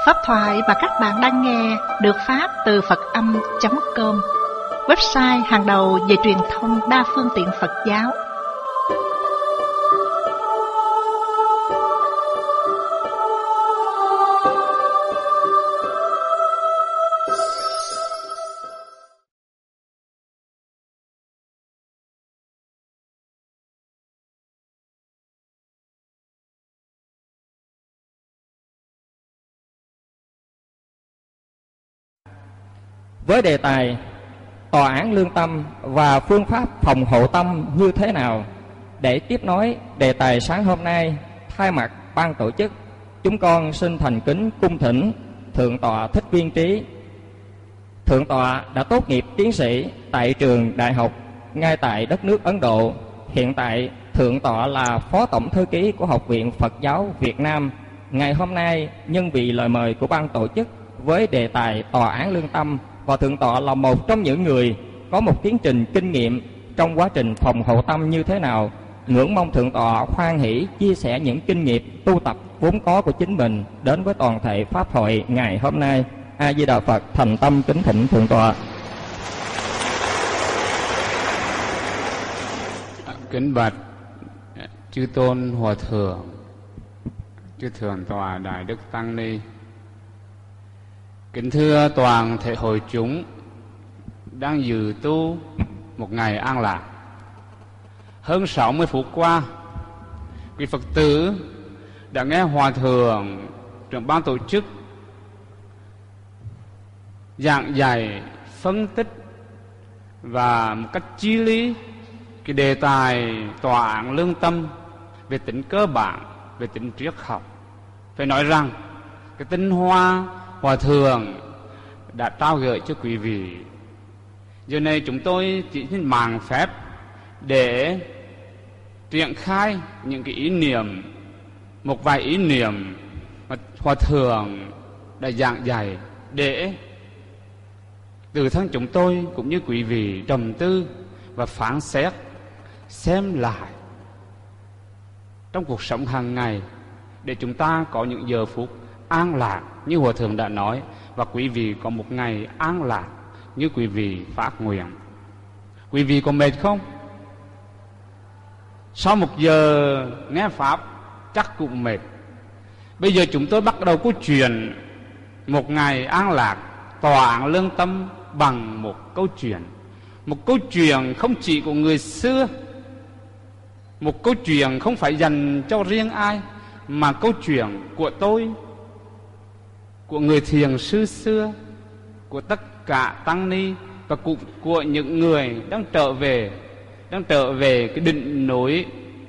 Pháp thoại mà các bạn đang nghe được phát từ Phật-âm.com, website hàng đầu về truyền thông đa phương tiện Phật giáo. Với đề tài tòa án lương tâm và phương pháp phòng hộ tâm như thế nào, để tiếp nối đề tài sáng hôm nay, thay mặt ban tổ chức, chúng con xin thành kính cung thỉnh Thượng tọa Thích Viên Trí. Thượng tọa đã tốt nghiệp tiến sĩ tại trường đại học ngay tại đất nước Ấn Độ. Hiện tại Thượng tọa là Phó Tổng Thư ký của Học viện Phật giáo Việt Nam. Ngày hôm nay, nhân vì lời mời của ban tổ chức với đề tài tòa án lương tâm, và Thượng tọa là một trong những người có một tiến trình kinh nghiệm trong quá trình phòng hộ tâm như thế nào, ngưỡng mong Thượng tọa hoan hỷ chia sẻ những kinh nghiệm tu tập vốn có của chính mình đến với toàn thể pháp hội ngày hôm nay. A Di Đà Phật. Thành tâm kính thỉnh Thượng tọa. Kính bạch chư tôn hòa thượng, chư thượng tọa Đại Đức Tăng Ni, kính thưa toàn thể hội chúng đang dự tu một ngày an lạc. Hơn 60 phút qua, quý Phật tử đã nghe hòa thượng trưởng ban tổ chức giảng dạy, phân tích và một cách chí lý cái đề tài tòa án lương tâm về tính cơ bản, về tính triết học. Phải nói rằng cái tinh hoa hòa thượng đã trao gửi cho quý vị. Giờ này chúng tôi chỉ xin màng phép để triển khai những cái ý niệm, một vài ý niệm mà hòa thượng đã giảng dạy, để từ thân chúng tôi cũng như quý vị trầm tư và phán xét, xem lại trong cuộc sống hàng ngày, để chúng ta có những giờ phút an lạc như hòa thượng đã nói, và quý vị có một ngày an lạc như quý vị phát nguyện. Quý vị có mệt không? Sau một giờ nghe pháp chắc cũng mệt. Bây giờ chúng tôi bắt đầu câu chuyện một ngày an lạc, tòa án lương tâm bằng một câu chuyện. Một câu chuyện không chỉ của người xưa, một câu chuyện không phải dành cho riêng ai, mà câu chuyện của tôi, của người thiền sư xưa, của tất cả tăng ni, và của những người đang trở về cái đỉnh núi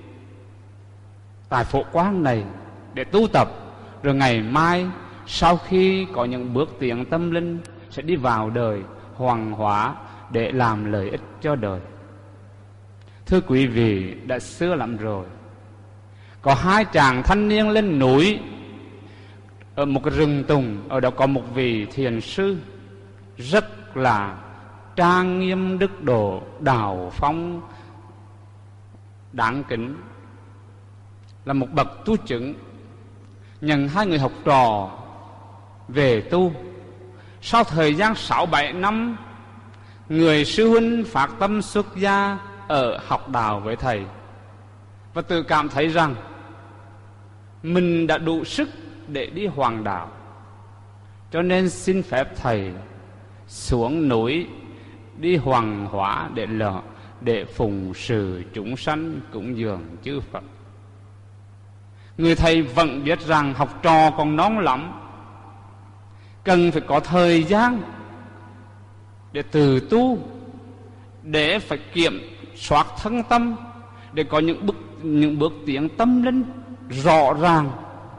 tại Phổ Quang này để tu tập, rồi ngày mai sau khi có những bước tiến tâm linh sẽ đi vào đời hoàng hóa để làm lợi ích cho đời. Thưa quý vị, đã xưa lắm rồi, có hai chàng thanh niên lên núi ở một cái rừng tùng. Ở đó có một vị thiền sư rất là trang nghiêm đức độ, đạo phong đáng kính, là một bậc tu chứng. Nhận hai người học trò về tu. Sau thời gian 6-7 năm, người sư huynh phát tâm xuất gia ở học đạo với thầy, và tự cảm thấy rằng mình đã đủ sức để đi hoàng đạo, cho nên xin phép thầy xuống núi đi hoàng hóa để phụng sự chúng sanh, cúng dường chư Phật. Người thầy vẫn biết rằng học trò còn non lắm, cần phải có thời gian để từ tu, để phải kiểm soát thân tâm, để có những bước tiến tâm linh rõ ràng,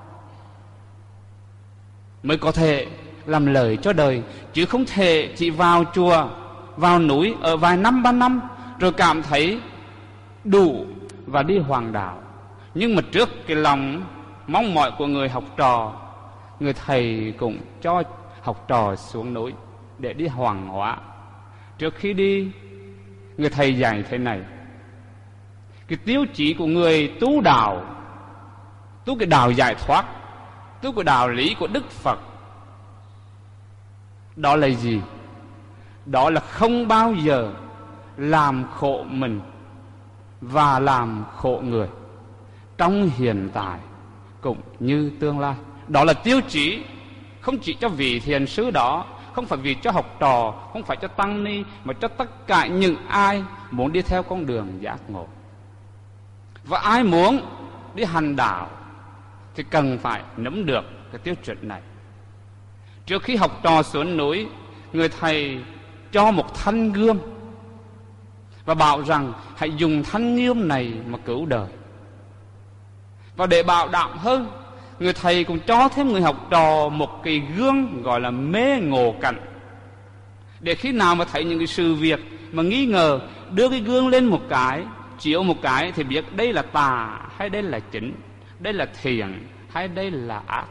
mới có thể làm lợi cho đời. Chứ không thể chỉ vào chùa, vào núi ở vài năm 3 năm rồi cảm thấy đủ và đi hoàng đạo. Nhưng mà trước cái lòng mong mỏi của người học trò, người thầy cũng cho học trò xuống núi để đi hoàng hóa. Trước khi đi, người thầy dạy thế này: cái tiêu chí của người tu đạo, tu cái đạo giải thoát, tu cái đạo lý của Đức Phật, Đó là gì? Đó là không bao giờ làm khổ mình và làm khổ người, trong hiện tại cũng như tương lai. Đó là tiêu chí không chỉ cho vị thiền sư đó, không phải vì cho học trò, không phải cho tăng ni, mà cho tất cả những ai muốn đi theo con đường giác ngộ. Và ai muốn đi hành đạo thì cần phải nắm được cái tiêu chuẩn này. Trước khi học trò xuống núi, người thầy cho một thanh gươm và bảo rằng hãy dùng thanh gươm này mà cứu đời. Và để bảo đảm hơn, người thầy cũng cho thêm người học trò một cái gương gọi là mê ngộ cảnh, để khi nào mà thấy những cái sự việc mà nghi ngờ, đưa cái gương lên một cái, chiếu một cái thì biết đây là tà hay đây là chính, đây là thiện hay đây là ác.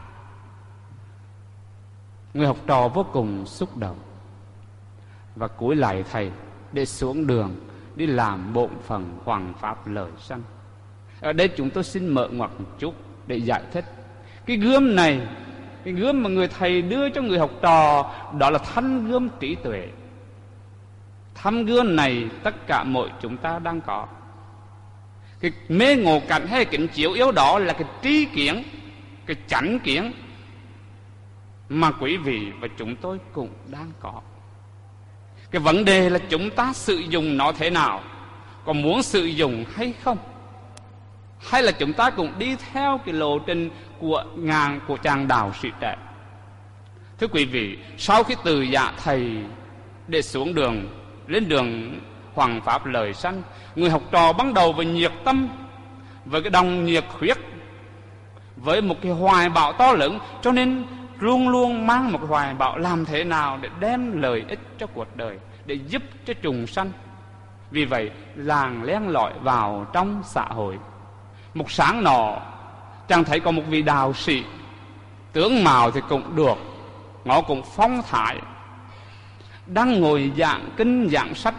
Người học trò vô cùng xúc động và cúi lạy thầy để xuống đường đi làm bổn phận hoằng pháp lợi sanh. Ở đây chúng tôi xin mở ngoặt một chút để giải thích. Cái gươm này, cái gươm mà người thầy đưa cho người học trò, đó là thanh gươm trí tuệ. Thanh gươm này tất cả mọi chúng ta đang có. Cái mê ngộ cảnh hay kính chiếu yếu đó là cái tri kiến, cái chánh kiến mà quý vị và chúng tôi cũng đang có. Cái vấn đề là chúng ta sử dụng nó thế nào, có muốn sử dụng hay không, hay là chúng ta cũng đi theo cái lộ trình của chàng đạo sĩ trẻ. Thưa quý vị, sau khi từ dạ thầy để xuống đường, lên đường hoằng pháp lợi sanh, người học trò bắt đầu với nhiệt tâm, với cái đồng nhiệt huyết, với một cái hoài bão to lớn, cho nên luôn luôn mang một cái hoài bão làm thế nào để đem lợi ích cho cuộc đời, để giúp cho trùng sanh. Vì vậy làng len lỏi vào trong xã hội. Một sáng nọ, chàng thấy có một vị đạo sĩ, tướng mạo thì cũng được, ngõ cũng phong thái, đang ngồi giảng kinh giảng sách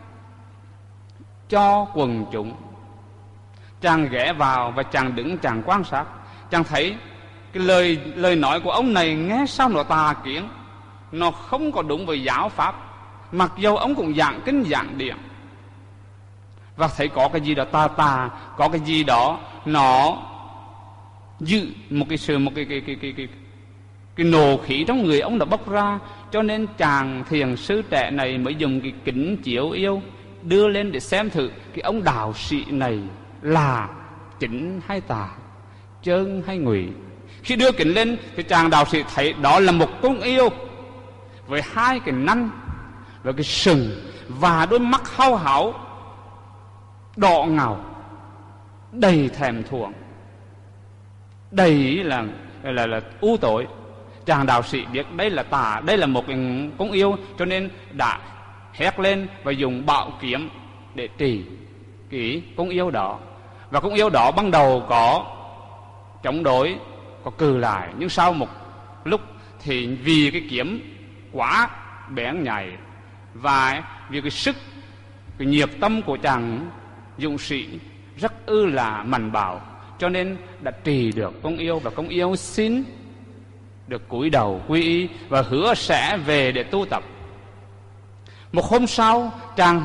cho quần chúng. Chàng ghé vào và chàng đứng chàng quan sát. Chàng thấy cái lời nói của ông này nghe sao nó tà kiến, nó không có đúng với giáo pháp, mặc dầu ông cũng giảng kinh giảng điển. Và thấy có cái gì đó tà, có cái gì đó nó giữ một cái nộ khí trong người ông đã bốc ra. Cho nên chàng thiền sư trẻ này mới dùng cái kính chiếu yêu đưa lên để xem thử cái ông đạo sĩ này là chính hay tà, chân hay ngụy. Khi đưa kính lên thì chàng đạo sĩ thấy đó là một con yêu với hai cái nanh và cái sừng và đôi mắt hao háo đỏ ngầu, đầy thèm thuồng, đầy là u tối. Chàng đạo sĩ biết đây là tà, đây là một cái con yêu, cho nên đã hét lên và dùng bạo kiếm để trì cái con yêu đó. Và con yêu đó ban đầu có chống đối, có cừ lại, nhưng sau một lúc thì vì cái kiếm quá bén nhạy và vì cái sức, cái nhiệt tâm của chàng dũng sĩ rất là mạnh bạo, cho nên đã trì được con yêu. Và con yêu xin được cúi đầu quy y và hứa sẽ về để tu tập. Một hôm sau, chàng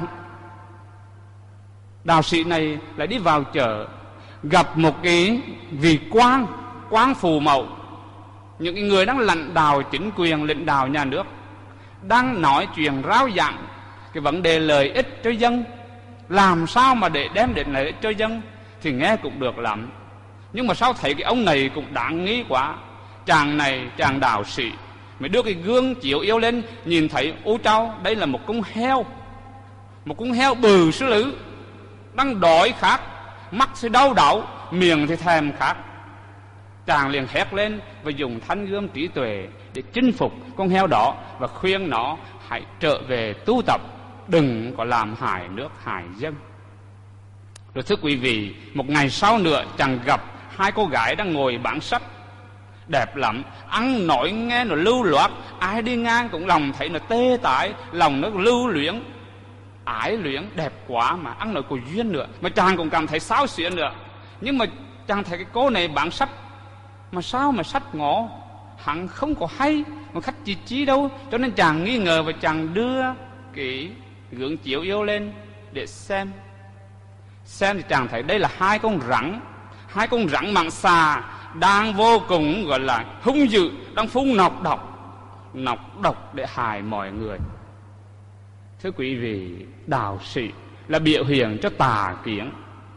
đạo sĩ này lại đi vào chợ, gặp một cái vị quan phù mậu, những người đang lãnh đạo chính quyền, lãnh đạo nhà nước, đang nói chuyện rao giảng cái vấn đề lợi ích cho dân, làm sao mà để đem đến lợi ích cho dân thì nghe cũng được lắm. Nhưng mà sao thấy cái ông này cũng đáng nghi quá. Chàng đạo sĩ mới đưa cái gương chiếu yêu lên, nhìn thấy ô trao, đây là một con heo bự sư lứ, đang đói khát, mắt thì đau đau, miệng thì thèm khát. Chàng liền hét lên và dùng thanh gươm trí tuệ để chinh phục con heo đó và khuyên nó hãy trở về tu tập, đừng có làm hại nước hại dân. Rồi thưa quý vị, một ngày sau nữa chàng gặp hai cô gái đang ngồi bán sách, đẹp lắm, ăn nói nghe nó lưu loát, ai đi ngang cũng lòng thấy nó tê tái, lòng nó lưu luyến, ái luyến, đẹp quá mà ăn nói có duyên nữa. Mà chàng cũng cảm thấy xáo xuyến nữa. Nhưng mà chàng thấy cái cô này bán sách, mà sao mà sách ngó, hắn không có hay mà khách chi đâu, cho nên chàng nghi ngờ và chàng đưa cái gương chiếu yêu lên để xem thì chàng thấy đây là hai con rắn mặn xà đang vô cùng gọi là hung dữ, đang phun nọc độc để hại mọi người. Thưa quý vị, đạo sĩ là biểu hiện cho tà kiến,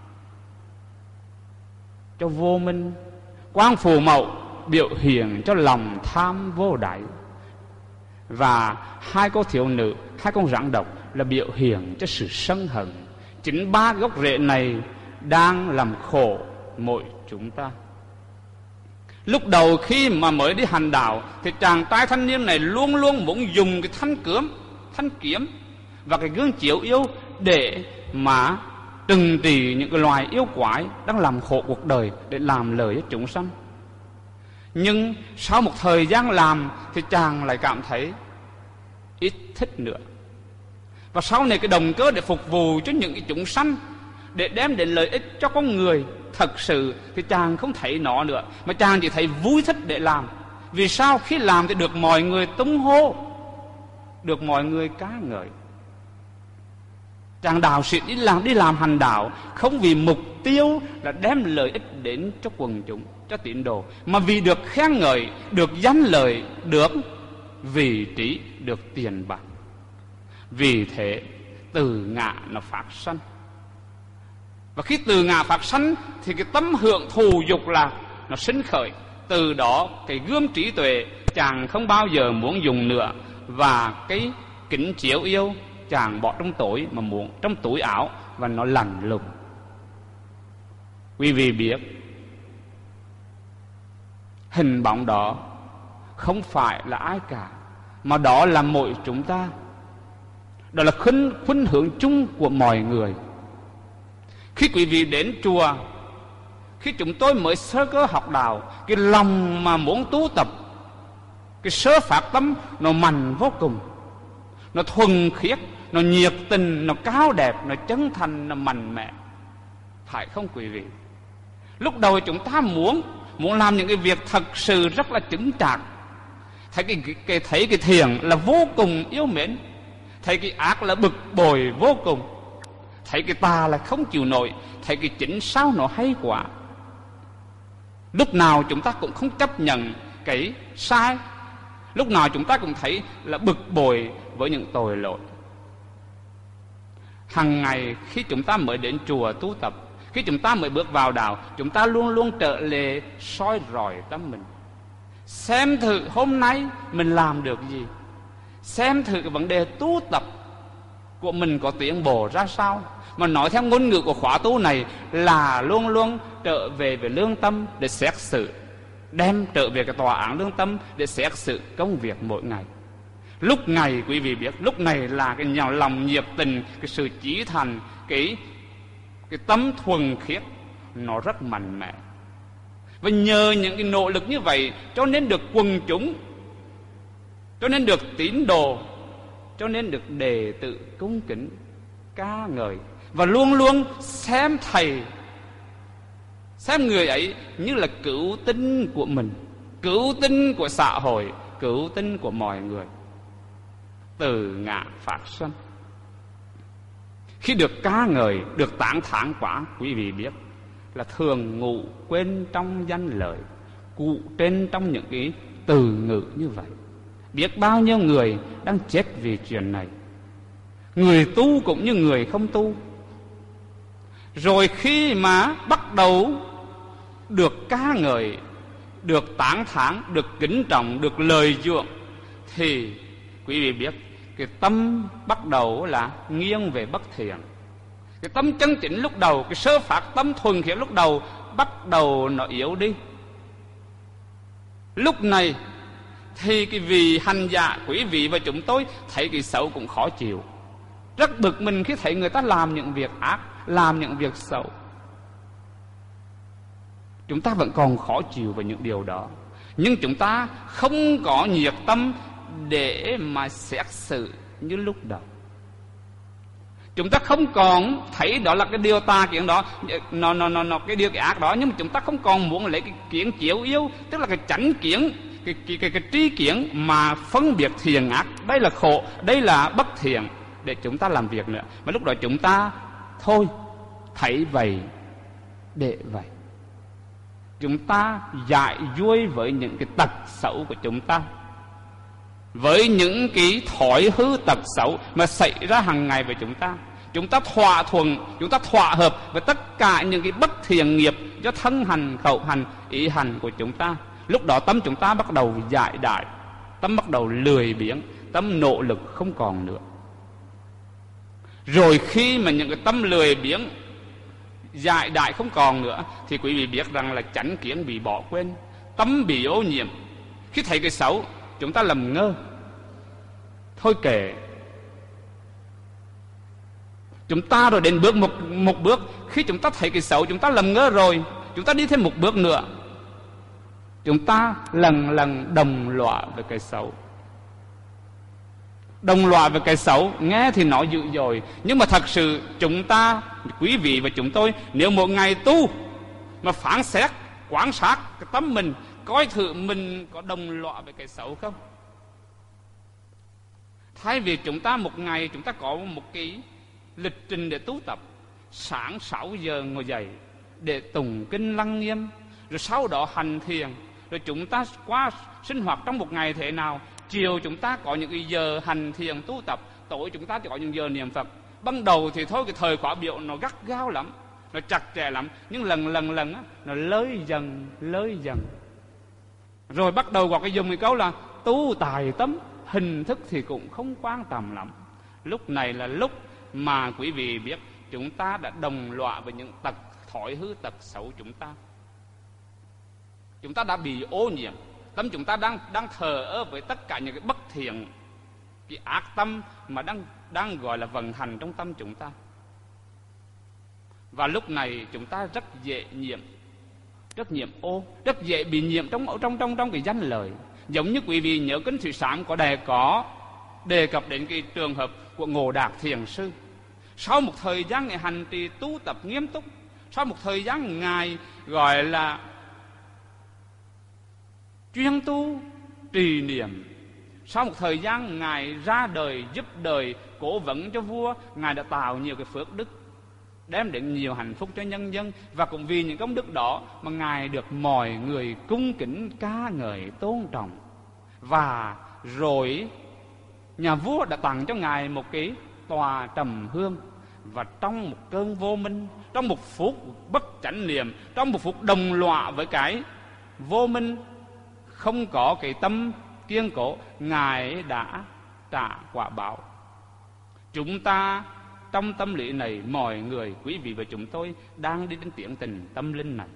cho vô minh. Quang phù mậu biểu hiện cho lòng tham vô đáy. Và hai cô thiếu nữ, hai con rắn độc là biểu hiện cho sự sân hận. Chính ba gốc rễ này đang làm khổ mỗi chúng ta. Lúc đầu khi mà mới đi hành đạo thì chàng trai thanh niên này luôn luôn muốn dùng cái thanh kiếm và cái gương chiếu yêu để mà trừng trị những cái loài yêu quái đang làm khổ cuộc đời, để làm lợi cho chúng sanh. Nhưng sau một thời gian làm thì chàng lại cảm thấy ít thích nữa. Và sau này cái động cơ để phục vụ cho những cái chúng sanh, để đem đến lợi ích cho con người thật sự thì chàng không thấy nó nữa, mà chàng chỉ thấy vui thích để làm. Vì sao? Khi làm thì được mọi người tung hô, được mọi người ca ngợi. Chàng đạo sĩ đi làm hành đạo không vì mục tiêu là đem lợi ích đến cho quần chúng, cho tín đồ, mà vì được khen ngợi, được danh lợi, được vị trí, được tiền bạc. Vì thế từ ngã nó phát sanh. Và khi từ ngã phát sanh thì cái tâm hưởng thù dục là nó sinh khởi. Từ đó cái gươm trí tuệ chàng không bao giờ muốn dùng nữa, và cái kính chiếu yêu chàng bỏ trong tối mà muốn trong túi áo, và nó lạnh lùng. Quý vị biết hình bóng đó không phải là ai cả, mà đó là mỗi chúng ta. Đó là khuynh hướng chung của mọi người. Khi quý vị đến chùa, khi chúng tôi mới sơ cơ học đạo, cái lòng mà muốn tu tập, cái sơ phát tâm nó mạnh vô cùng, nó thuần khiết, nó nhiệt tình, nó cao đẹp, nó chân thành, nó mạnh mẽ. Phải không quý vị? Lúc đầu chúng ta muốn làm những cái việc thật sự rất là chứng chạc. Thấy cái thiện là vô cùng yêu mến, thấy cái ác là bực bội vô cùng, thấy cái tà là không chịu nổi, thấy cái chính sao nó hay quá. Lúc nào chúng ta cũng không chấp nhận cái sai, lúc nào chúng ta cũng thấy là bực bội với những tội lỗi. Hằng ngày khi chúng ta mới đến chùa tu tập, khi chúng ta mới bước vào đạo, chúng ta luôn luôn trở lại soi rọi tâm mình, xem thử hôm nay mình làm được gì, xem thử cái vấn đề tu tập của mình có tiến bộ ra sao. Mà nói theo ngôn ngữ của khóa tu này là luôn luôn trở về lương tâm để xét xử, đem trở về cái tòa án lương tâm để xét xử công việc mỗi ngày. Lúc này quý vị biết, lúc này là cái nhà lòng nhiệt tình, cái sự chí thành, cái tâm thuần khiết nó rất mạnh mẽ. Và nhờ những cái nỗ lực như vậy cho nên được quần chúng, cho nên được tín đồ, cho nên được đệ tử cung kính ca ngợi, và luôn luôn xem thầy, xem người ấy như là cứu tinh của mình, cứu tinh của xã hội, cứu tinh của mọi người. Từ ngã phát sanh. Khi được ca ngợi, được tán thán quá, quý vị biết là thường ngủ quên trong danh lợi, cụ trên trong những cái từ ngữ như vậy. Biết bao nhiêu người đang chết vì chuyện này, người tu cũng như người không tu. Rồi khi mà bắt đầu được ca ngợi, được tán thán, được kính trọng, được lời dưỡng, thì quý vị biết cái tâm bắt đầu là nghiêng về bất thiện. Cái tâm chân chính lúc đầu, cái sơ phát tâm thuần khiết lúc đầu bắt đầu nó yếu đi. Lúc này thì cái vị hành giả, quý vị và chúng tôi thấy cái xấu cũng khó chịu, rất bực mình khi thấy người ta làm những việc ác, làm những việc xấu. Chúng ta vẫn còn khó chịu về những điều đó, nhưng chúng ta không có nhiệt tâm để mà xét xử như lúc đầu. Chúng ta không còn thấy đó là cái điều tà kiến đó, cái điều cái ác đó, nhưng mà chúng ta không còn muốn lấy cái kiến chiếu yêu, tức là cái chánh kiến, cái tri kiến mà phân biệt thiện ác, đây là khổ, đây là bất thiện, để chúng ta làm việc nữa. Mà lúc đó chúng ta thôi thấy vậy để vậy. Chúng ta dại vui với những cái tật xấu của chúng ta, với những cái thói hư tật xấu mà xảy ra hàng ngày với chúng ta. Chúng ta thỏa thuận, chúng ta thỏa hợp với tất cả những cái bất thiện nghiệp do thân hành, khẩu hành, ý hành của chúng ta. Lúc đó tâm chúng ta bắt đầu dại đại, tâm bắt đầu lười biếng, tâm nỗ lực không còn nữa. Rồi khi mà những cái tâm lười biếng, dại đại không còn nữa, thì quý vị biết rằng là chánh kiến bị bỏ quên, tâm bị ô nhiễm. Khi thấy cái xấu, chúng ta lầm ngơ, thôi kệ. Chúng ta rồi đến bước một bước, khi chúng ta thấy cái xấu, chúng ta lầm ngơ rồi, chúng ta đi thêm một bước nữa, chúng ta lần lần đồng lõa với cái xấu. Đồng lõa với cái xấu nghe thì nói dữ dội, nhưng mà thật sự chúng ta, quý vị và chúng tôi, nếu một ngày tu mà phán xét, quan sát cái tâm mình, coi thử mình có đồng lõa với cái xấu không. Thay vì chúng ta một ngày chúng ta có một cái lịch trình để tu tập, sáng 6 giờ ngồi dậy để tụng kinh lăng nghiêm, rồi sau đó hành thiền, rồi chúng ta qua sinh hoạt trong một ngày thế nào. Chiều chúng ta có những cái giờ hành thiền tu tập, tối chúng ta có những giờ niệm Phật. Ban đầu thì thôi cái thời khóa biểu nó gắt gao lắm, nó chặt chẽ lắm, nhưng lần á, nó lơi dần. Rồi bắt đầu gọi cái dùng cái câu là tu tài tâm, hình thức thì cũng không quan trọng lắm. Lúc này là lúc mà quý vị biết chúng ta đã đồng lõa với những tật thói hư tật xấu chúng ta đã bị ô nhiễm, tâm chúng ta đang thờ ơ với tất cả những cái bất thiện, cái ác tâm mà đang gọi là vận hành trong tâm chúng ta. Và lúc này chúng ta rất dễ nhiễm, rất dễ bị nhiễm trong cái danh lời. Giống như quý vị nhớ kinh Thủy Sám có đề cập đến cái trường hợp của Ngộ Đạc Thiền Sư. Sau một thời gian Ngài hành trì tu tập nghiêm túc, sau một thời gian Ngài gọi là chuyên tu trì niệm, sau một thời gian Ngài ra đời giúp đời, cố vấn cho vua, Ngài đã tạo nhiều cái phước đức, đem đến nhiều hạnh phúc cho nhân dân. Và cũng vì những công đức đó mà Ngài được mọi người cung kính ca ngợi tôn trọng. Và rồi nhà vua đã tặng cho Ngài một cái tòa trầm hương. Và trong một cơn vô minh, trong một phút bất chánh niệm, trong một phút đồng lõa với cái vô minh, không có cái tâm kiên cố, Ngài đã trả quả báo. Chúng ta trong tâm lý này, mọi người, quý vị và chúng tôi đang đi đến tiến trình tâm linh này.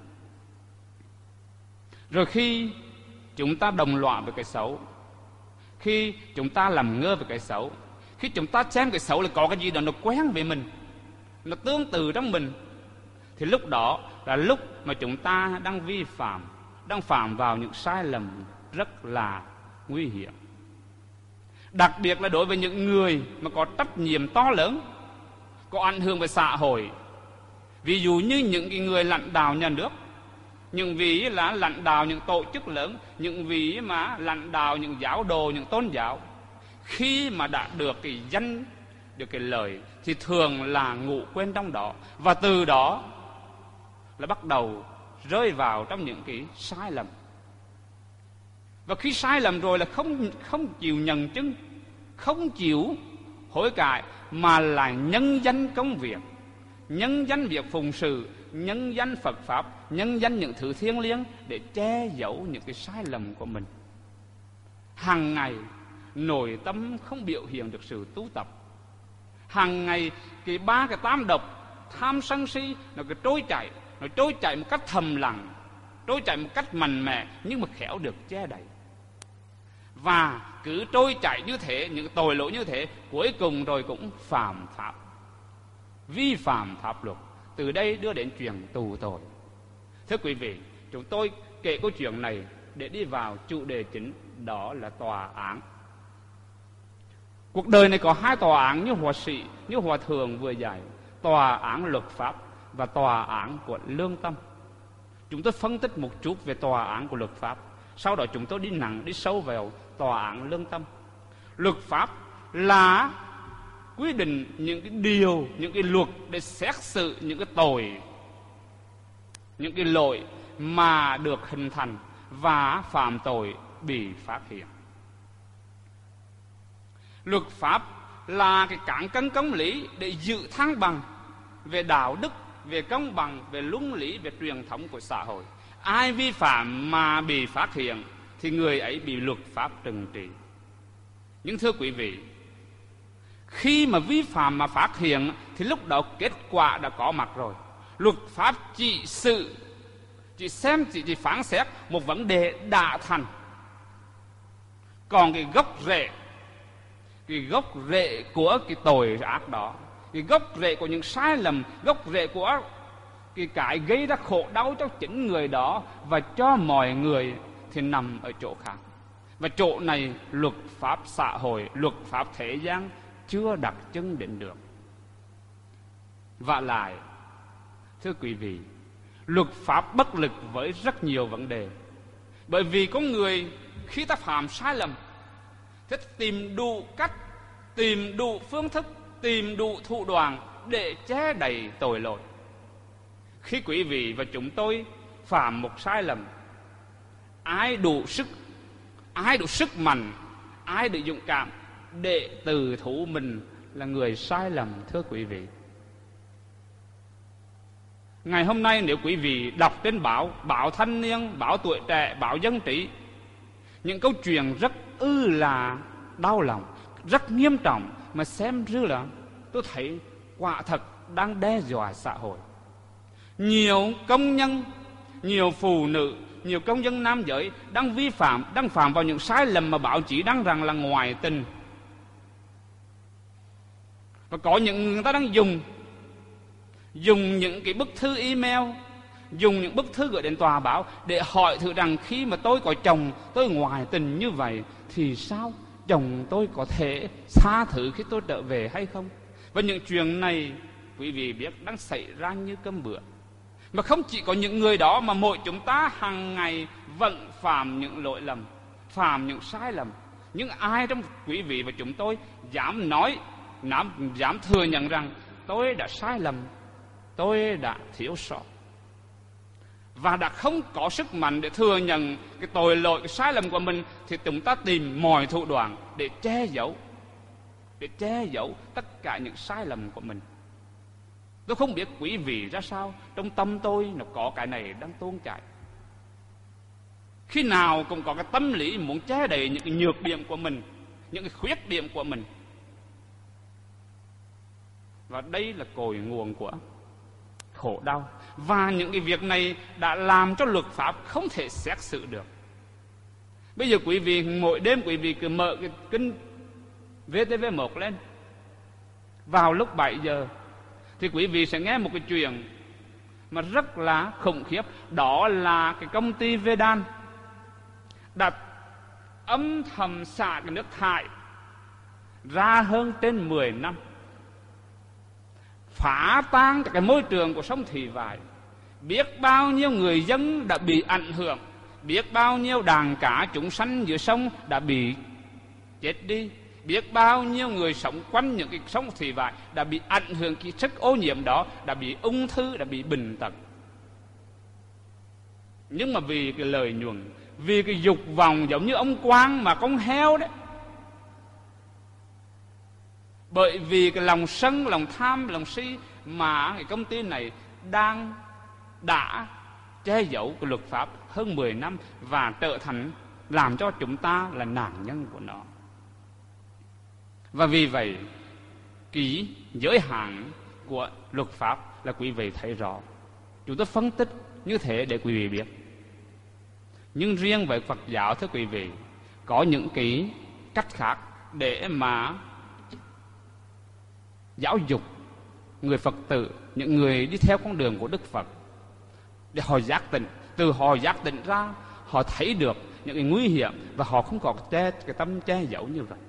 Rồi khi chúng ta đồng lõa với cái xấu, khi chúng ta làm ngơ với cái xấu, khi chúng ta xem cái xấu là có cái gì đó nó quen với mình, nó tương tự trong mình, thì lúc đó là lúc mà chúng ta đang vi phạm, đang phạm vào những sai lầm rất là nguy hiểm. Đặc biệt là đối với những người mà có trách nhiệm to lớn, có ảnh hưởng về xã hội. Ví dụ như những cái người lãnh đạo nhà nước, những vị là lãnh đạo những tổ chức lớn, những vị mà lãnh đạo những giáo đồ, những tôn giáo. Khi mà đã được cái danh, được cái lợi, thì thường là ngủ quên trong đó, và từ đó là bắt đầu rơi vào trong những cái sai lầm. Và khi sai lầm rồi là không chịu nhận chứng, không chịu hối cải, mà là nhân danh công việc, nhân danh việc phụng sự, nhân danh Phật Pháp, nhân danh những thứ thiêng liêng để che giấu những cái sai lầm của mình. Hàng ngày nội tâm không biểu hiện được sự tu tập. Hàng ngày cái ba cái tam độc, tham sân si, nó cứ trôi chảy một cách thầm lặng, trôi chảy một cách mạnh mẽ, nhưng mà khéo được che đậy. Và cứ trôi chảy như thế, những tội lỗi như thế, cuối cùng rồi cũng phạm pháp, vi phạm pháp luật, từ đây đưa đến chuyện tù tội. Thưa quý vị, chúng tôi kể câu chuyện này để đi vào chủ đề chính, đó là tòa án. Cuộc đời này có hai tòa án như hòa sĩ, như hòa thượng vừa dạy: tòa án luật pháp và tòa án của lương tâm. Chúng tôi phân tích một chút về tòa án của luật pháp. Sau đó chúng tôi đi nặng, đi sâu vào tòa án lương tâm. Luật pháp là quy định những cái điều, những cái luật để xét xử những cái tội, những cái lỗi mà được hình thành và phạm tội bị phát hiện. Luật pháp là cái cán cân công lý để giữ thăng bằng về đạo đức, về công bằng, về luân lý, về truyền thống của xã hội. Ai vi phạm mà bị phát hiện thì người ấy bị luật pháp trừng trị. Nhưng thưa quý vị, khi mà vi phạm mà phát hiện thì lúc đó kết quả đã có mặt rồi. Luật pháp chỉ phán xét một vấn đề đã thành. Còn cái gốc rễ của cái tội ác đó, cái gốc rễ của những sai lầm, gốc rễ của cái gây ra khổ đau cho chính người đó và cho mọi người thì nằm ở chỗ khác. Và chỗ này luật pháp xã hội, luật pháp thế gian chưa đặt chân đến được. Vả lại, thưa quý vị, luật pháp bất lực với rất nhiều vấn đề. Bởi vì có người khi ta phạm sai lầm thích tìm đủ cách, tìm đủ phương thức, tìm đủ thủ đoạn để che đậy tội lỗi. Khi quý vị và chúng tôi phạm một sai lầm, ai đủ sức mạnh, ai đủ dũng cảm để tự thú mình là người sai lầm, thưa quý vị? Ngày hôm nay nếu quý vị đọc trên báo Thanh Niên, báo Tuổi Trẻ, báo Dân Trí, những câu chuyện rất là đau lòng, rất nghiêm trọng, mà xem như là tôi thấy quả thật đang đe dọa xã hội. Nhiều công nhân, nhiều phụ nữ, nhiều công dân nam giới đang phạm vào những sai lầm mà báo chí đăng rằng là ngoại tình. Và có những người ta đang dùng những cái bức thư email, dùng những bức thư gửi đến tòa báo để hỏi thử rằng khi mà tôi có chồng, tôi ngoại tình như vậy thì sao? Chồng tôi có thể tha thứ khi tôi trở về hay không? Và những chuyện này quý vị biết đang xảy ra như cơm bữa. Mà không chỉ có những người đó mà mỗi chúng ta hàng ngày vẫn phạm những lỗi lầm, phạm những sai lầm. Nhưng ai trong quý vị và chúng tôi dám thừa nhận rằng tôi đã sai lầm, tôi đã thiếu sót, và đã không có sức mạnh để thừa nhận cái tội lỗi, cái sai lầm của mình, thì chúng ta tìm mọi thủ đoạn để che giấu tất cả những sai lầm của mình. Tôi không biết quý vị ra sao, trong tâm tôi nó có cái này đang tuôn chảy. Khi nào cũng có cái tâm lý muốn che đậy những cái nhược điểm của mình, những cái khuyết điểm của mình. Và đây là cội nguồn của khổ đau. Và những cái việc này đã làm cho luật pháp không thể xét xử được. Bây giờ quý vị mỗi đêm quý vị cứ mở cái kênh VTV1 lên, vào lúc 7 giờ thì quý vị sẽ nghe một cái chuyện mà rất là khủng khiếp. Đó là cái công ty Vedan đã âm thầm xả cái nước thải ra hơn trên 10 năm, phá tan cái môi trường của sông Thị Vải. Biết bao nhiêu người dân đã bị ảnh hưởng, biết bao nhiêu đàn cá chúng sanh giữa sông đã bị chết đi, biết bao nhiêu người sống quanh những cái sông Thị Vải đã bị ảnh hưởng cái sức ô nhiễm đó, đã bị ung thư, đã bị bệnh tật. Nhưng mà vì cái lợi nhuận, vì cái dục vọng giống như ông quan mà con heo đấy, bởi vì cái lòng sân, lòng tham, lòng si mà cái công ty này đã che giấu cái luật pháp hơn 10 năm và trở thành làm cho chúng ta là nạn nhân của nó. Và vì vậy cái giới hạn của luật pháp là quý vị thấy rõ. Chúng tôi phân tích như thế để quý vị biết. Nhưng riêng về Phật giáo, thưa quý vị, có những cái cách khác để mà giáo dục người Phật tử, những người đi theo con đường của Đức Phật, để họ giác tỉnh. Từ họ giác tỉnh ra, họ thấy được những cái nguy hiểm và họ không có cái tâm che giấu như vậy.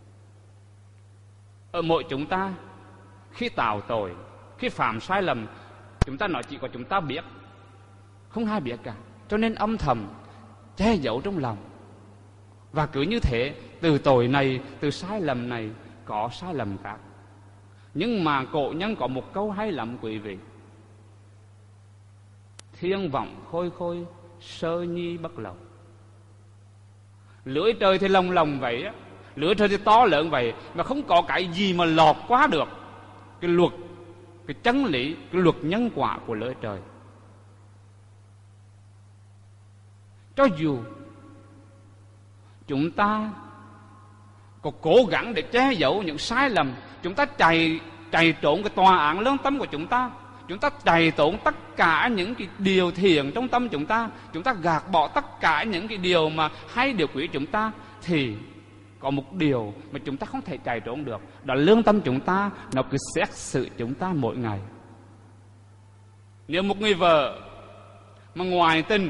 Ở mỗi chúng ta khi tạo tội, khi phạm sai lầm, chúng ta nói chỉ có chúng ta biết, không ai biết cả. Cho nên âm thầm che giấu trong lòng. Và cứ như thế, từ tội này, từ sai lầm này có sai lầm khác. Nhưng mà cổ nhân có một câu hay lắm quý vị: thiên vọng khôi khôi, sơ nhi bất lậu. Lưỡi trời thì lồng lồng vậy á, lưỡi trời thì to lớn vậy, mà không có cái gì mà lọt qua được cái luật, cái chân lý, cái luật nhân quả của lưỡi trời. Cho dù chúng ta có cố gắng để che giấu những sai lầm, chúng ta chạy trốn cái tòa án lương tâm của chúng ta chạy trốn tất cả những cái điều thiện trong tâm chúng ta gạt bỏ tất cả những cái điều mà hay điều quý chúng ta, thì có một điều mà chúng ta không thể chạy trốn được, đó là lương tâm chúng ta nó cứ xét xử chúng ta mỗi ngày. Nếu một người vợ mà ngoại tình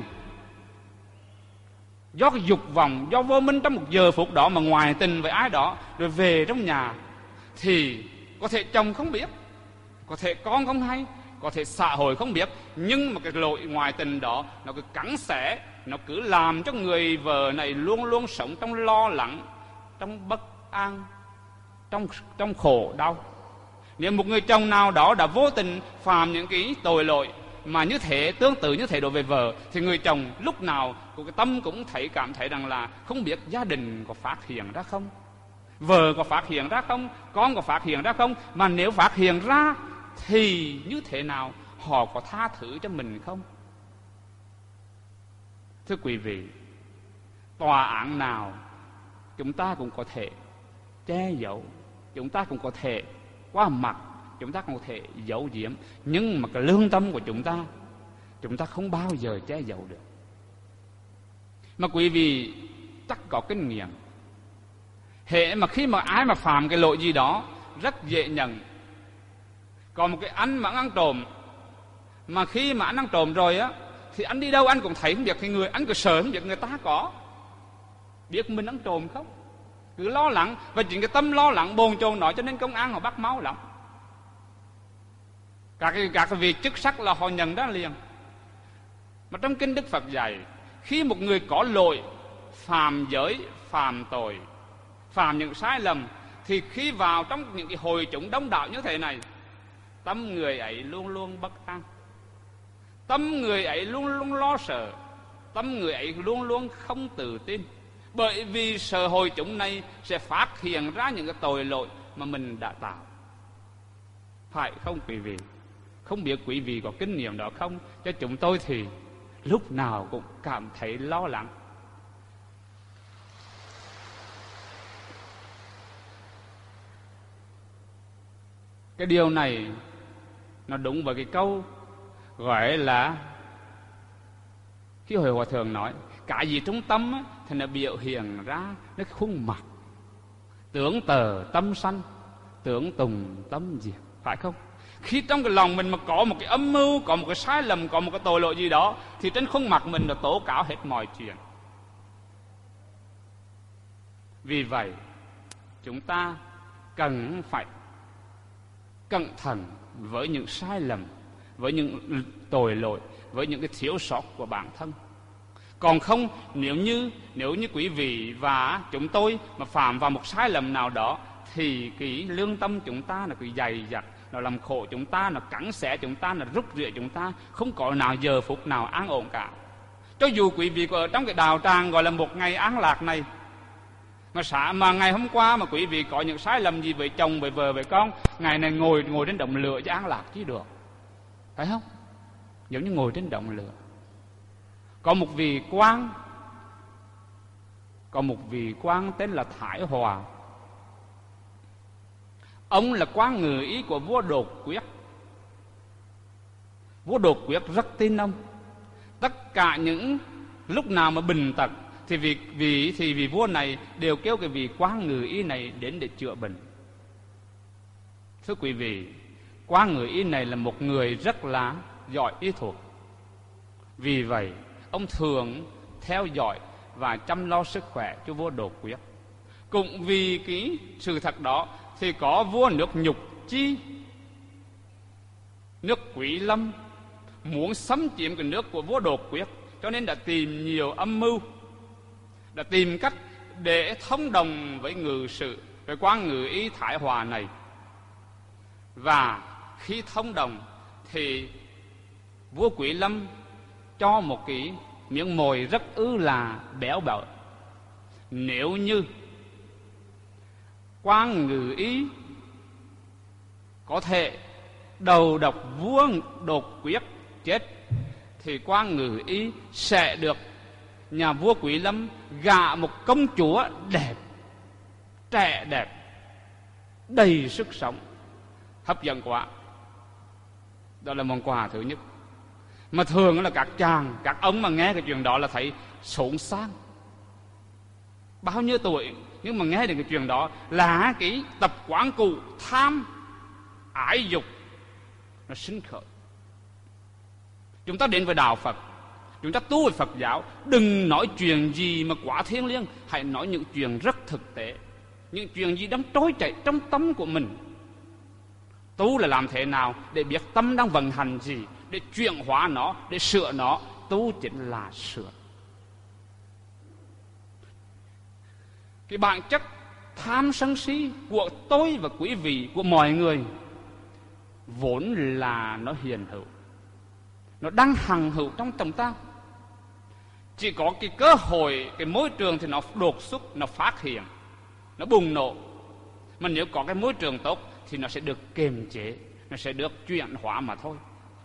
do cái dục vọng, do vô minh trong một giờ phút đó mà ngoại tình với ai đó rồi về trong nhà, thì có thể chồng không biết, có thể con không hay, có thể xã hội không biết, nhưng mà cái lỗi ngoại tình đó nó cứ cắn xé, nó cứ làm cho người vợ này luôn luôn sống trong lo lắng, trong bất an, trong khổ đau. Nếu một người chồng nào đó đã vô tình phạm những cái tội lỗi mà như thế, tương tự như thế đối với vợ, thì người chồng lúc nào cái tâm cũng cảm thấy rằng là không biết gia đình có phát hiện ra không, vợ có phát hiện ra không, con có phát hiện ra không, mà nếu phát hiện ra thì như thế nào, họ có tha thứ cho mình không? Thưa quý vị, tòa án nào chúng ta cũng có thể che giấu, chúng ta cũng có thể qua mặt, chúng ta cũng có thể giấu giếm, nhưng mà cái lương tâm của chúng ta không bao giờ che giấu được. Mà quý vị chắc có kinh nghiệm, hệ mà khi mà ai mà phạm cái lỗi gì đó rất dễ nhận. Còn một cái anh mà ăn trộm, mà khi mà anh ăn trộm rồi á, thì anh đi đâu anh cũng thấy không biết thì người, anh cứ sợ không biết người ta có biết mình ăn trộm không, cứ lo lắng. Và chính cái tâm lo lắng bồn chồn nói cho nên công an họ bắt máu lắm. Các cái vị chức sắc là họ nhận ra liền. Mà trong kinh Đức Phật dạy, khi một người có lỗi, phạm giới, phạm tội, phạm những sai lầm, thì khi vào trong những cái hội chúng đông đảo như thế này, tâm người ấy luôn luôn bất an, tâm người ấy luôn luôn lo sợ, tâm người ấy luôn luôn không tự tin, bởi vì sợ hội chúng này sẽ phát hiện ra những cái tội lỗi mà mình đã tạo. Phải không quý vị? Không biết quý vị có kinh nghiệm đó không? Cho chúng tôi thì lúc nào cũng cảm thấy lo lắng. Cái điều này nó đúng với cái câu gọi là khi Hội Hòa Thượng nói cái gì trong tâm á, thì nó biểu hiện ra nó khuôn mặt. Tưởng tờ tâm sanh, tưởng tùng tâm diệt, phải không? Khi trong cái lòng mình mà có một cái âm mưu, có một cái sai lầm, có một cái tội lỗi gì đó, thì trên khuôn mặt mình nó tố cáo hết mọi chuyện. Vì vậy chúng ta cần phải cẩn thận với những sai lầm, với những tội lỗi, với những cái thiếu sót của bản thân. Còn không, nếu như quý vị và chúng tôi mà phạm vào một sai lầm nào đó, thì cái lương tâm chúng ta là cứ dày dặt, nó làm khổ chúng ta, nó cắn xé chúng ta, nó rút rượi chúng ta, không có nào giờ phút nào an ổn cả. Cho dù quý vị có ở trong cái đạo tràng gọi là một ngày an lạc này, mà ngày hôm qua mà quý vị có những sai lầm gì với chồng, với vợ, với con, ngày này ngồi trên động lửa chứ an lạc chứ được, phải không? Giống như ngồi trên động lửa. Có một vị quan tên là Thái Hòa. Ông là quan ngự ý của vua Đột Quyết. Vua Đột Quyết rất tin ông. Tất cả những lúc nào mà bệnh tật thì vị vua này đều kêu cái vị quan ngự ý này đến để chữa bệnh. Thưa quý vị, quan ngự ý này là một người rất là giỏi y thuật. Vì vậy ông thường theo dõi và chăm lo sức khỏe cho vua Đột Quyết. Cũng vì cái sự thật đó thì có vua nước Nhục Chi, nước Quý Lâm muốn xâm chiếm cái nước của vua Đột Quyết, cho nên đã tìm nhiều âm mưu đã tìm cách để thông đồng với ngự sự, với quan ngự ý Thái Hòa này. Và khi thông đồng thì vua Quý Lâm cho một cái miếng mồi rất là béo bở. Nếu như quan ngự ý có thể đầu độc vua Đột Quyết chết, thì quan ngự ý sẽ được nhà vua Quý Lâm gả một công chúa đẹp, trẻ đẹp, đầy sức sống, hấp dẫn quá. Đó là món quà thứ nhất. Mà thường là các chàng, các ông mà nghe cái chuyện đó là thấy xốn sang. Bao nhiêu tuổi nhưng mà nghe được cái chuyện đó là cái tập quán cũ tham ái dục nó sinh khởi. Chúng ta đến với đạo Phật, chúng ta tu về Phật giáo, đừng nói chuyện gì mà quá thiêng liêng, hãy nói những chuyện rất thực tế, những chuyện gì đang trôi chảy trong tâm của mình. Tu là làm thế nào để biết tâm đang vận hành gì, để chuyển hóa nó, để sửa nó. Tu chính là sửa. Cái bản chất tham sân si của tôi và quý vị, của mọi người, vốn là nó hiện hữu, nó đang hằng hữu trong chúng ta. Chỉ có cái cơ hội, cái môi trường thì nó đột xuất, nó phát hiện, nó bùng nổ. Mà nếu có cái môi trường tốt thì nó sẽ được kiềm chế, nó sẽ được chuyển hóa mà thôi.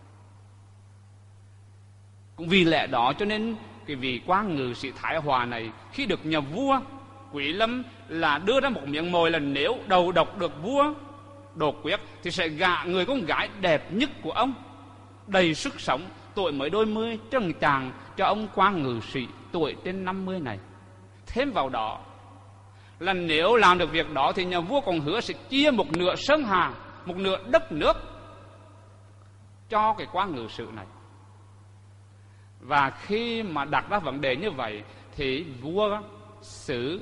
Cũng vì lẽ đó cho nên cái vị quan ngự sĩ Thái Hòa này, khi được nhà vua Quý Lâm là đưa ra một miếng mồi là nếu đầu độc được vua Đột Quyết thì sẽ gả người con gái đẹp nhất của ông, đầy sức sống, tuổi mới đôi mươi, trần tràng, cho ông quan ngự sĩ tuổi trên 50 này. Thêm vào đó là nếu làm được việc đó thì nhà vua còn hứa sẽ chia một nửa sơn hà, một nửa đất nước cho cái quan ngự sự này. Và khi mà đặt ra vấn đề như vậy thì vua xứ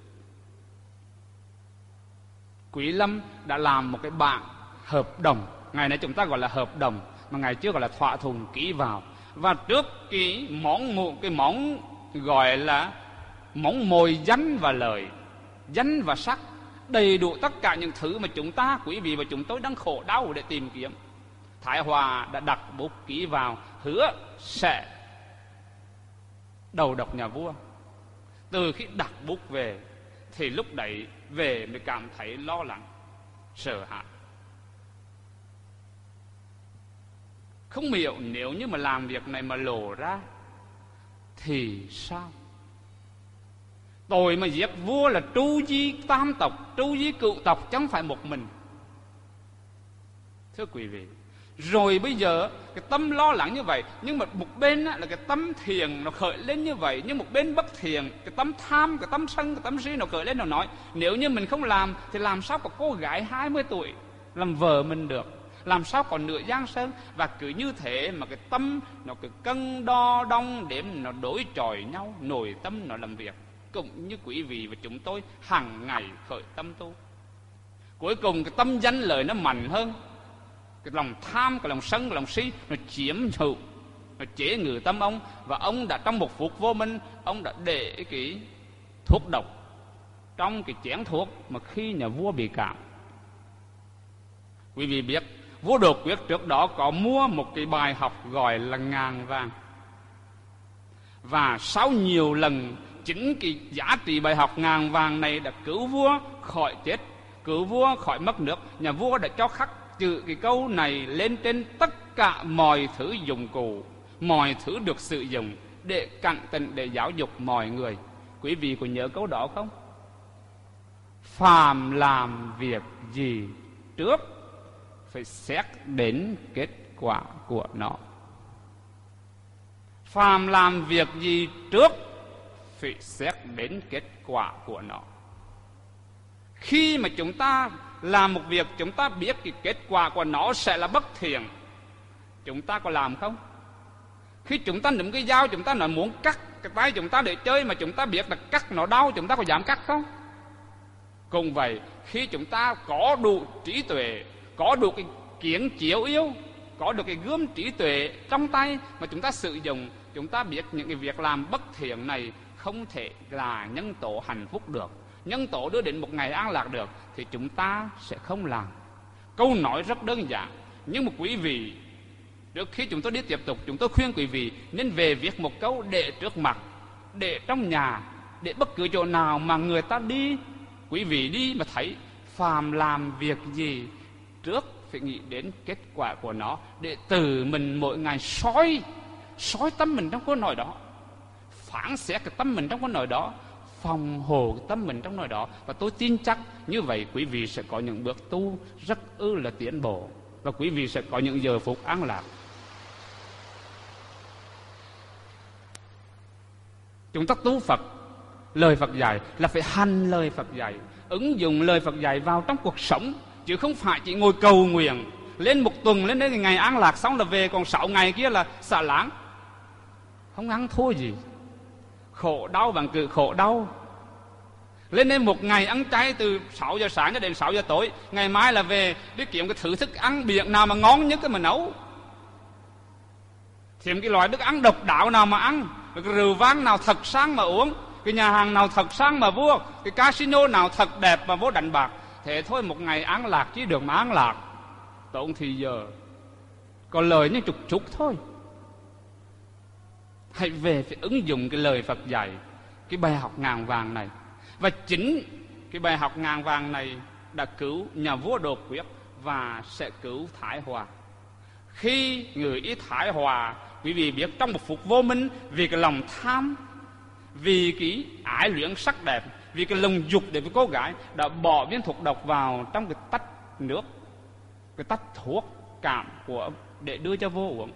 Quý Lâm đã làm một cái bản hợp đồng. Ngày nay chúng ta gọi là hợp đồng, mà ngày trước gọi là thỏa thuận ký vào. Và trước cái món gọi là món mồi danh và lời, danh và sắc, đầy đủ tất cả những thứ mà chúng ta, quý vị và chúng tôi đang khổ đau để tìm kiếm, Thái Hòa đã đặt bút ký vào, hứa sẽ đầu độc nhà vua. Từ khi đặt bút về thì lúc đấy về mới cảm thấy lo lắng, sợ hãi. Không hiểu nếu như mà làm việc này mà lộ ra thì sao? Tội mà giết vua là tru di tam tộc, tru di cựu tộc, chẳng phải một mình. Thưa quý vị, rồi bây giờ cái tâm lo lắng như vậy, nhưng mà một bên là cái tâm thiền nó khởi lên như vậy, nhưng một bên bất thiền, cái tâm tham, cái tâm sân, cái tâm si nó khởi lên, nó nói nếu như mình không làm thì làm sao có cô gái 20 tuổi làm vợ mình được, làm sao còn nửa giang sơn. Và cứ như thế mà cái tâm nó cứ cân đo đong đếm, nó đối chọi nhau, nội tâm nó làm việc. Cũng như quý vị và chúng tôi hàng ngày khởi tâm tu, cuối cùng cái tâm danh lợi nó mạnh hơn. Cái lòng tham, cái lòng sân, cái lòng si nó chiếm hữu, nó chế ngự tâm ông. Và ông đã trong một phút vô minh, ông đã để cái thuốc độc trong cái chén thuốc mà khi nhà vua bị cảm. Quý vị biết vua Đột Quyết trước đó có mua một cái bài học gọi là ngàn vàng. Và sau nhiều lần, chính cái giá trị bài học ngàn vàng này đã cứu vua khỏi chết, cứu vua khỏi mất nước. Nhà vua đã cho khắc chữ cái câu này lên trên tất cả mọi thứ dụng cụ, mọi thứ được sử dụng để cảnh tỉnh, để giáo dục mọi người. Quý vị có nhớ câu đó không? Phàm làm việc gì trước phải xét đến kết quả của nó. Phàm làm việc gì trước phải xét đến kết quả của nó. Khi mà chúng ta làm một việc, chúng ta biết cái kết quả của nó sẽ là bất thiện, chúng ta có làm không? Khi chúng ta nắm cái dao, chúng ta nói muốn cắt cái tay chúng ta để chơi, mà chúng ta biết là cắt nó đau, chúng ta có dám cắt không? Cũng vậy, khi chúng ta có đủ trí tuệ, có đủ cái kiến chiếu yếu, có được cái gươm trí tuệ trong tay mà chúng ta sử dụng, chúng ta biết những cái việc làm bất thiện này không thể là nhân tố hạnh phúc được, nhân tố đưa đến một ngày an lạc được, thì chúng ta sẽ không làm. Câu nói rất đơn giản, nhưng mà quý vị, trước khi chúng tôi đi tiếp tục, chúng tôi khuyên quý vị nên về viết một câu để trước mặt, để trong nhà, để bất cứ chỗ nào mà người ta đi, quý vị đi mà thấy phàm làm việc gì trước phải nghĩ đến kết quả của nó, để từ mình mỗi ngày soi tâm mình trong câu nói đó, phán xét cái tâm mình trong câu nói đó, phòng hộ cái tâm mình trong nói đó. Và tôi tin chắc như vậy quý vị sẽ có những bước tu rất là tiến bộ, và quý vị sẽ có những giờ phút an lạc. Chúng ta tu Phật, lời Phật dạy là phải hành lời Phật dạy, ứng dụng lời Phật dạy vào trong cuộc sống, chứ không phải chỉ ngồi cầu nguyện lên một tuần, lên đến ngày an lạc xong là về, còn 6 ngày kia là xả láng, không ăn thua gì. Khổ đau bằng cự khổ đau. Lên đây một ngày ăn chay từ 6 giờ sáng cho đến 6 giờ tối, ngày mai là về đi kiếm cái thứ thức ăn biển nào mà ngon nhất mà nấu, tìm cái loại thức ăn độc đáo nào mà ăn, cái rượu vang nào thật sang mà uống, cái nhà hàng nào thật sang mà vua, cái casino nào thật đẹp mà vô đánh bạc. Thế thôi một ngày an lạc chứ được mà an lạc tốn thì giờ còn lời như chục chục thôi. Hãy về phải ứng dụng cái lời Phật dạy, cái bài học ngàn vàng này. Và chính cái bài học ngàn vàng này đã cứu nhà vua Đột Quyết và sẽ cứu Thái Hòa. Khi người ý Thái Hòa, quý vị biết trong một phút vô minh, vì cái lòng tham, vì cái ái luyến sắc đẹp, vì cái lòng dục để với cô gái, đã bỏ viên thuốc độc vào trong cái tách nước, cái tách thuốc cảm của để đưa cho vua uống.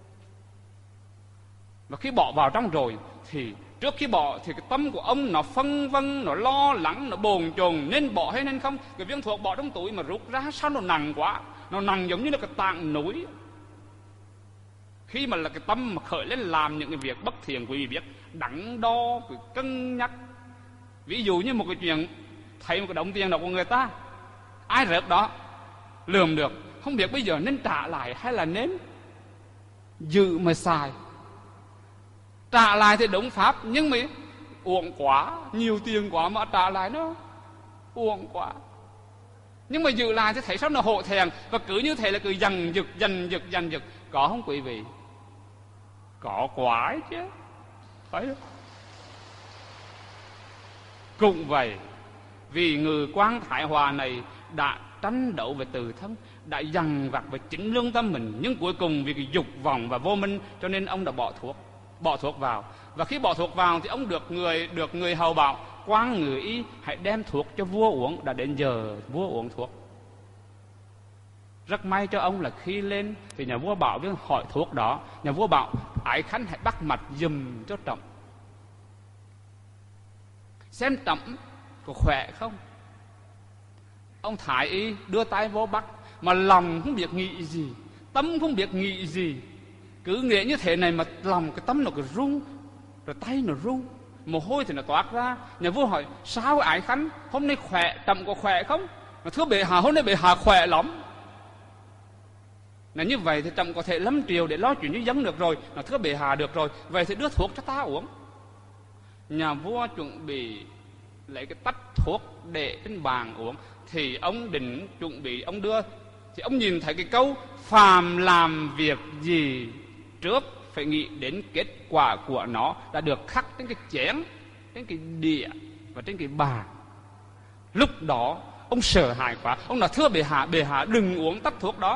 Và khi bỏ vào trong rồi thì trước khi bỏ thì cái tâm của ông nó phân vân, nó lo lắng, nó bồn chồn nên bỏ hay nên không. Cái viên thuốc bỏ trong túi mà rút ra sao nó nặng quá, nó nặng giống như là cái tảng núi. Khi mà là cái tâm mà khởi lên làm những cái việc bất thiện, quý vị biết đắn đo, cân nhắc. Ví dụ như một cái chuyện thấy một cái đồng tiền đó của người ta, ai rớt đó lườm được, không biết bây giờ nên trả lại hay là nên giữ mà xài. Trả lại thì đúng pháp, nhưng mà uổng quá, nhiều tiền quá mà trả lại nó uổng quá. Nhưng mà giữ lại thì thấy sao nó hổ thẹn, và cứ như thế là cứ dần dực. Có không quý vị? Có quá chứ, phải không? Cũng vậy, vì người quan Thái Hòa này đã tranh đấu về tự thân, đã dằn vặt về chính lương tâm mình, nhưng cuối cùng vì cái dục vọng và vô minh cho nên ông đã bỏ thuốc vào. Và khi bỏ thuốc vào thì ông được người hầu bảo quan người y hãy đem thuốc cho vua uống. Đã đến giờ vua uống thuốc. Rất may cho ông là khi lên thì nhà vua bảo với hỏi thuốc đó, nhà vua bảo Ái Khánh hãy bắt mạch giùm cho Trọng, xem Trọng có khỏe không. Ông thái y đưa tay vô bắt, mà lòng không biết nghĩ gì, tâm không biết nghĩ gì, cứ nghĩ như thế này mà lòng cái tâm nó cứ run, rồi tay nó run, mồ hôi thì nó toát ra. Nhà vua hỏi sao Ái Khánh hôm nay khỏe, Trọng có khỏe không? Mà thưa bệ hạ, hôm nay bệ hạ khỏe lắm. Là như vậy thì Trọng có thể lâm triều để lo chuyện như dân được rồi. Là thưa bệ hạ được rồi, vậy thì đưa thuốc cho ta uống. Nhà vua chuẩn bị lấy cái tách thuốc để trên bàn uống, thì ông định chuẩn bị ông đưa, thì ông nhìn thấy cái câu phàm làm việc gì trước phải nghĩ đến kết quả của nó đã được khắc trên cái chén, trên cái đĩa và trên cái bàn. Lúc đó ông sợ hãi quá, ông nói thưa bệ hạ đừng uống tách thuốc đó,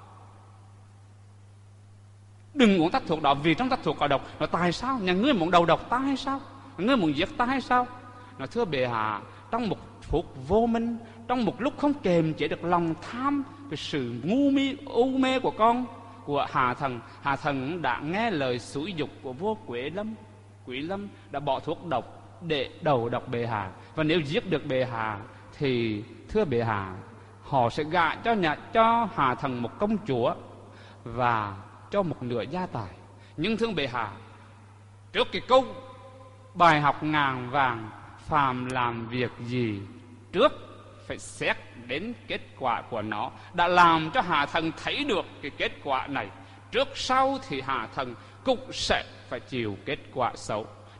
đừng uống tách thuốc đó, vì trong tách thuốc có độc. Nói tại sao? Nhà ngươi muốn đầu độc ta hay sao? Ngươi muốn giết ta hay sao? Nói thưa bệ hạ, trong một phút vô minh, trong một lúc không kềm chế được lòng tham, cái sự u mê của con, của Hà Thần đã nghe lời xúi dục của vua Quý Lâm đã bỏ thuốc độc để đầu độc bệ hạ. Và nếu giết được bệ hạ thì thưa bệ hạ, họ sẽ gả cho Hà Thần một công chúa và cho một nửa gia tài. Nhưng thưa bệ hạ, trước cái câu bài học ngàn vàng phàm làm việc gì trước phải xét đến kết quả của nó, đã làm cho Hà Thần thấy được cái kết quả này. Trước sau thì Hà Thần cũng sẽ phải chịu kết quả xấu.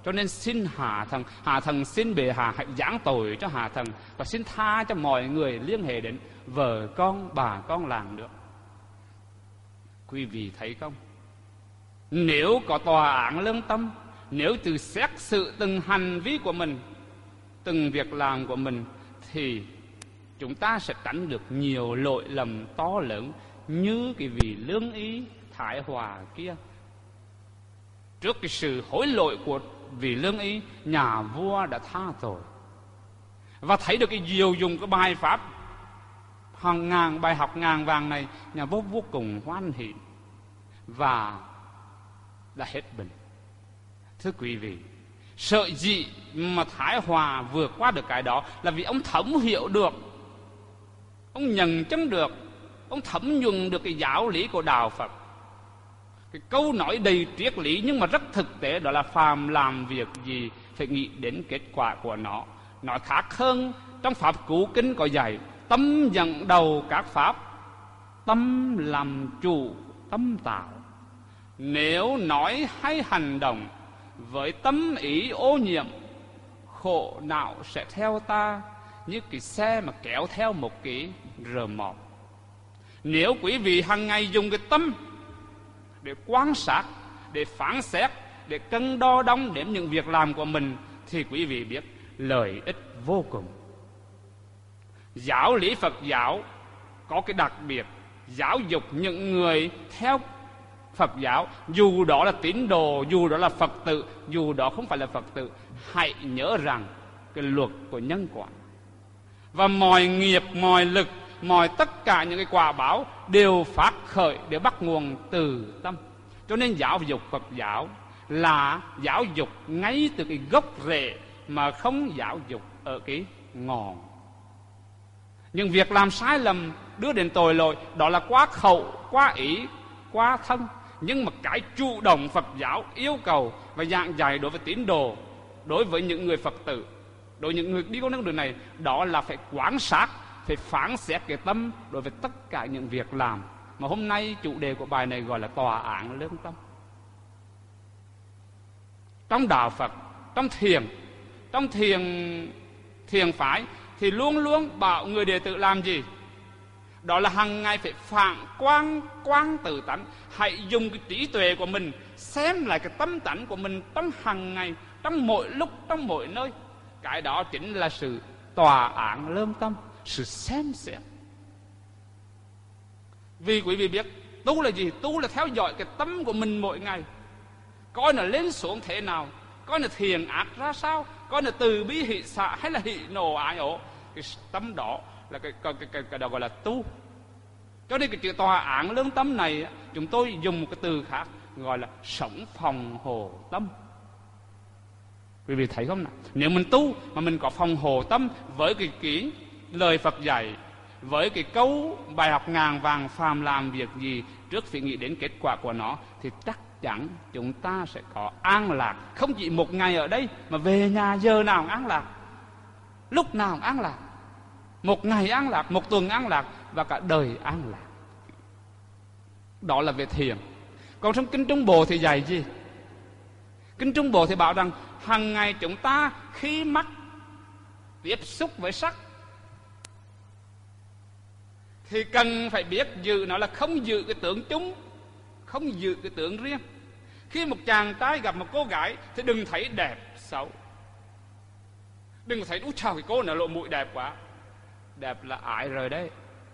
Cho nên xin Hạ Thần xin bệ hạ hãy giáng tội cho Hạ Thần, và xin tha cho mọi người liên hệ đến vợ con, bà con làng nữa. Quý vị thấy không? Nếu có tòa án lương tâm, nếu từ xét xử từng hành vi của mình, từng việc làm của mình, thì chúng ta sẽ tránh được nhiều lỗi lầm to lớn như cái vị lương y Thái Hòa kia. Trước cái sự hối lỗi của vị lương y, nhà vua đã tha tội, và thấy được cái diệu dụng của bài pháp hàng ngàn bài học ngàn vàng này, nhà vua vô cùng hoan hỷ và đã hết bệnh. Thưa quý vị, sợ gì mà Thái Hòa vượt qua được cái đó là vì ông thẩm hiểu được, ông nhận chân được, ông thẩm nhuần được cái giáo lý của đạo Phật. Cái câu nói đầy triết lý nhưng mà rất thực tế, đó là phàm làm việc gì phải nghĩ đến kết quả của nó. Nói khác hơn, trong Pháp Cú Kinh có dạy: tâm dẫn đầu các pháp, tâm làm chủ tâm tạo. Nếu nói hay hành động với tâm ý ô nhiễm, khổ não sẽ theo ta như cái xe mà kéo theo một cái rờ mọc. Nếu quý vị hàng ngày dùng cái tâm để quan sát, để phán xét, để cân đo đong đếm những việc làm của mình, thì quý vị biết lợi ích vô cùng. Giáo lý Phật giáo có cái đặc biệt giáo dục những người theo Phật giáo, dù đó là tín đồ, dù đó là Phật tử, dù đó không phải là Phật tử, hãy nhớ rằng cái luật của nhân quả, và mọi nghiệp, mọi lực, mọi tất cả những cái quả báo đều phát khởi, đều bắt nguồn từ tâm. Cho nên giáo dục Phật giáo là giáo dục ngay từ cái gốc rễ, mà không giáo dục ở cái ngọn. Nhưng việc làm sai lầm đưa đến tội lỗi, đó là quá khẩu, quá ý, quá thân. Nhưng mà cái chủ động Phật giáo yêu cầu và giảng dạy đối với tín đồ, đối với những người Phật tử, đối với những người đi con đường này, đó là phải quan sát, phải phán xét cái tâm đối với tất cả những việc làm. Mà hôm nay chủ đề của bài này gọi là tòa án lương tâm. Trong đạo Phật, trong thiền phái thì luôn luôn bảo người đệ tử làm gì? Đó là hàng ngày phải phản quan tự tánh. Hãy dùng cái trí tuệ của mình xem lại cái tâm tánh của mình trong hàng ngày, trong mỗi lúc, trong mỗi nơi. Cái đó chính là sự tòa án lương tâm, sự xem xét. Vì quý vị biết tu là gì? Tu là theo dõi cái tâm của mình mỗi ngày, coi nó lên xuống thế nào, coi nó thiện ác ra sao, coi nó từ bi hỷ xả hay là hỷ nộ ái ố. Cái tâm đó là cái đó gọi là tu. Cho nên cái chữ tòa án lương tâm này, chúng tôi dùng một cái từ khác gọi là sống phòng hộ tâm. Quý vị thấy không nào? Nếu mình tu mà mình có phòng hộ tâm với cái lời Phật dạy, với cái câu bài học ngàn vàng phàm làm việc gì trước phải nghĩ đến kết quả của nó, thì chắc chắn chúng ta sẽ có an lạc. Không chỉ một ngày ở đây, mà về nhà giờ nào cũng an lạc, lúc nào cũng an lạc, một ngày an lạc, một tuần an lạc, và cả đời an lạc. Đó là về thiền. Còn trong Kinh Trung Bộ thì dạy gì? Kinh Trung Bộ thì bảo rằng hàng ngày chúng ta khi mắt tiếp xúc với sắc thì cần phải biết giữ nó, là không giữ cái tướng chung, không giữ cái tướng riêng. Khi một chàng trai gặp một cô gái thì đừng thấy đẹp xấu, đừng thấy úi chào cái cô này lộ mũi đẹp quá, đẹp là ái rồi đấy.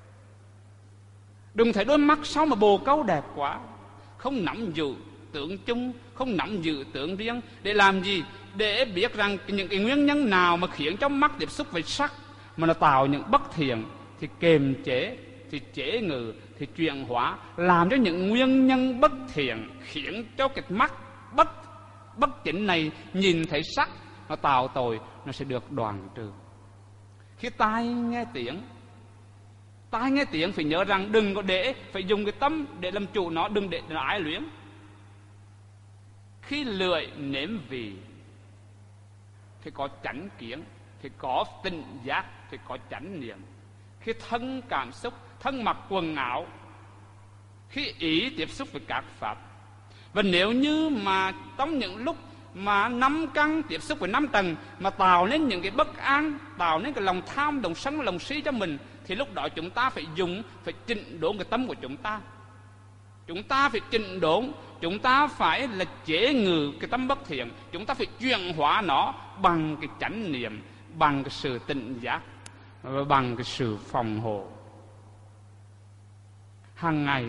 Đừng thấy đôi mắt sao mà bồ câu đẹp quá. Không nắm giữ tướng chung, không nắm giữ tướng riêng. Để làm gì? Để biết rằng những cái nguyên nhân nào mà khiến cho mắt tiếp xúc với sắc mà nó tạo những bất thiện, thì kiềm chế, thì chế ngự, thì chuyển hóa, làm cho những nguyên nhân bất thiện khiến cho cái mắt bất chỉnh này nhìn thấy sắc, nó tạo tội, nó sẽ được đoạn trừ. Khi tai nghe tiếng phải nhớ rằng đừng có để, phải dùng cái tâm để làm chủ nó, đừng để nó ái luyến. Khi lưỡi nếm vị thì có chánh kiến, thì có tỉnh giác, thì có chánh niệm. Khi thân cảm xúc, thân mặc quần áo, khi ý tiếp xúc với các pháp. Và nếu như mà trong những lúc mà 5 căn tiếp xúc với 5 tầng mà tạo nên những cái bất an, tạo nên cái lòng tham, lòng sân, lòng si cho mình, thì lúc đó chúng ta phải chỉnh đốn cái tâm của chúng ta. Chúng ta phải chỉnh đốn, chúng ta phải là chế ngự cái tâm bất thiện, chúng ta phải chuyển hóa nó bằng cái chánh niệm, bằng cái sự tỉnh giác và bằng cái sự phòng hộ. Hàng ngày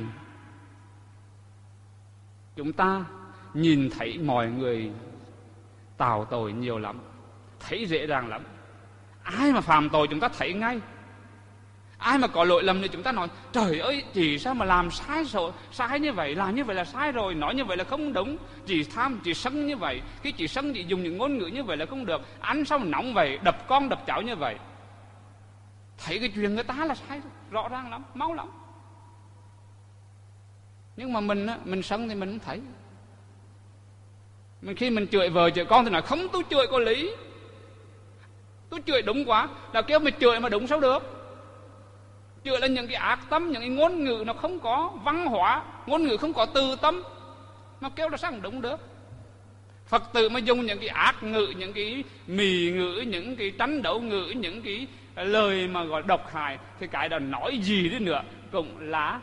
chúng ta nhìn thấy mọi người tạo tội nhiều lắm, thấy dễ dàng lắm. Ai mà phạm tội chúng ta thấy ngay. Ai mà có lỗi lầm thì chúng ta nói trời ơi, chị sao mà làm sai như vậy, làm như vậy là sai rồi, nói như vậy là không đúng, chị tham, chị sân như vậy, khi chị sân chị dùng những ngôn ngữ như vậy là không được, ăn sao mà nóng vậy, đập con đập cháu như vậy. Thấy cái chuyện người ta là sai rõ ràng lắm, máu lắm. Nhưng mà mình sân thì mình không thấy. Khi mình chửi vợ chửi con thì nói không, tôi chửi có lý, tôi chửi đúng quá, là kêu mình chửi mà đúng sao được. Chửi là những cái ác tâm, những cái ngôn ngữ nó không có văn hóa, ngôn ngữ không có từ tâm, mà kêu là sao không đúng được. Phật tử mà dùng những cái ác ngữ, những cái mì ngữ, những cái tranh đấu ngữ, những cái lời mà gọi độc hại, thì cái đó nói gì đi nữa cũng là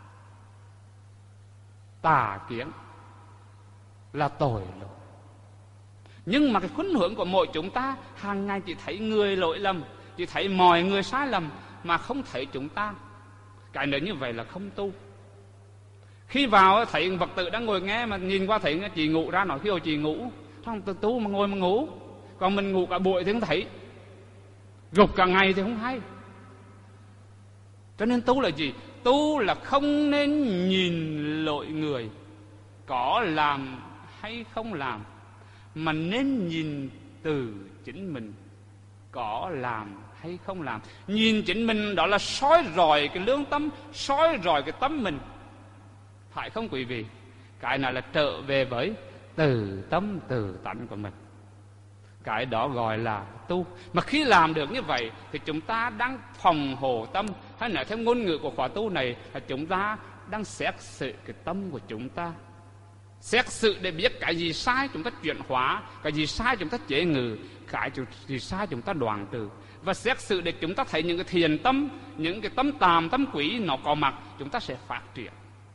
tà kiến, là tội lỗi. Nhưng mà cái khuynh hướng của mỗi chúng ta hàng ngày chỉ thấy người lỗi lầm, chỉ thấy mọi người sai lầm, mà không thấy chúng ta. Cái nữa như vậy là không tu. Khi vào thấy Phật tử đang ngồi nghe, mà nhìn qua thấy chị ngủ ra nói khi hồi chị ngủ, không tu mà ngồi mà ngủ. Còn mình ngủ cả buổi thì không thấy, gục cả ngày thì không hay. Cho nên tu là gì? Tu là không nên nhìn lỗi người có làm hay không làm, mà nên nhìn từ chính mình có làm hay không làm. Nhìn chính mình đó là soi rọi cái lương tâm, soi rọi cái tâm mình, phải không quý vị? Cái này là trở về với từ tâm từ tánh của mình. Cái đó gọi là tu. Mà khi làm được như vậy thì chúng ta đang phòng hộ tâm, hay nói theo ngôn ngữ của khóa tu này là chúng ta đang xét xử cái tâm của chúng ta. Xét xử để biết cái gì sai chúng ta chuyển hóa, cái gì sai chúng ta chế ngự, cái gì sai chúng ta đoạn trừ. Và xét xử để chúng ta thấy những cái thiền tâm, những cái tâm tàm, tâm quý nó có mặt, chúng ta sẽ phát triển.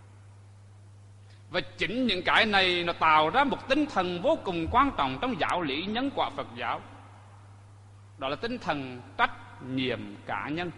Và chính những cái này nó tạo ra một tinh thần vô cùng quan trọng trong giáo lý nhân quả Phật giáo. Đó là tinh thần trách nhiệm cá nhân.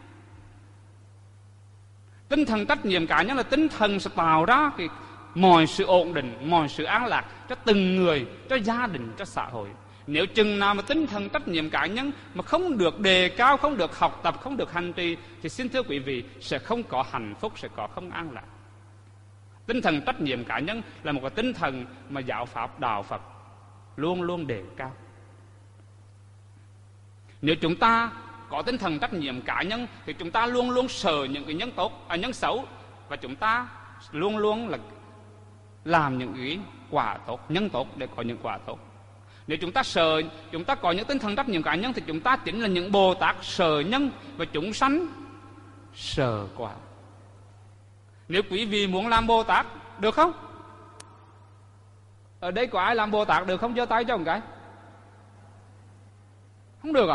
Tinh thần trách nhiệm cá nhân là tinh thần sẽ tạo ra mọi sự ổn định, mọi sự an lạc cho từng người, cho gia đình, cho xã hội. Nếu chừng nào mà tinh thần trách nhiệm cá nhân mà không được đề cao, không được học tập, không được hành trì, thì xin thưa quý vị, sẽ không có hạnh phúc, sẽ có không an lạc. Tinh thần trách nhiệm cá nhân là một cái tinh thần mà giáo pháp đạo Phật luôn luôn đề cao. Nếu chúng ta có tinh thần trách nhiệm cá nhân thì chúng ta luôn luôn sợ những cái nhân xấu, và chúng ta luôn luôn là làm những cái quả tốt, nhân tốt để có những quả tốt. Nếu chúng ta sợ, chúng ta có những tinh thần trách nhiệm cá nhân thì chúng ta chính là những Bồ Tát sợ nhân và chúng sanh sợ quả. Nếu quý vị muốn làm Bồ Tát, được không? Ở đây có ai làm Bồ Tát được không? Giơ tay cho một cái. Không được à?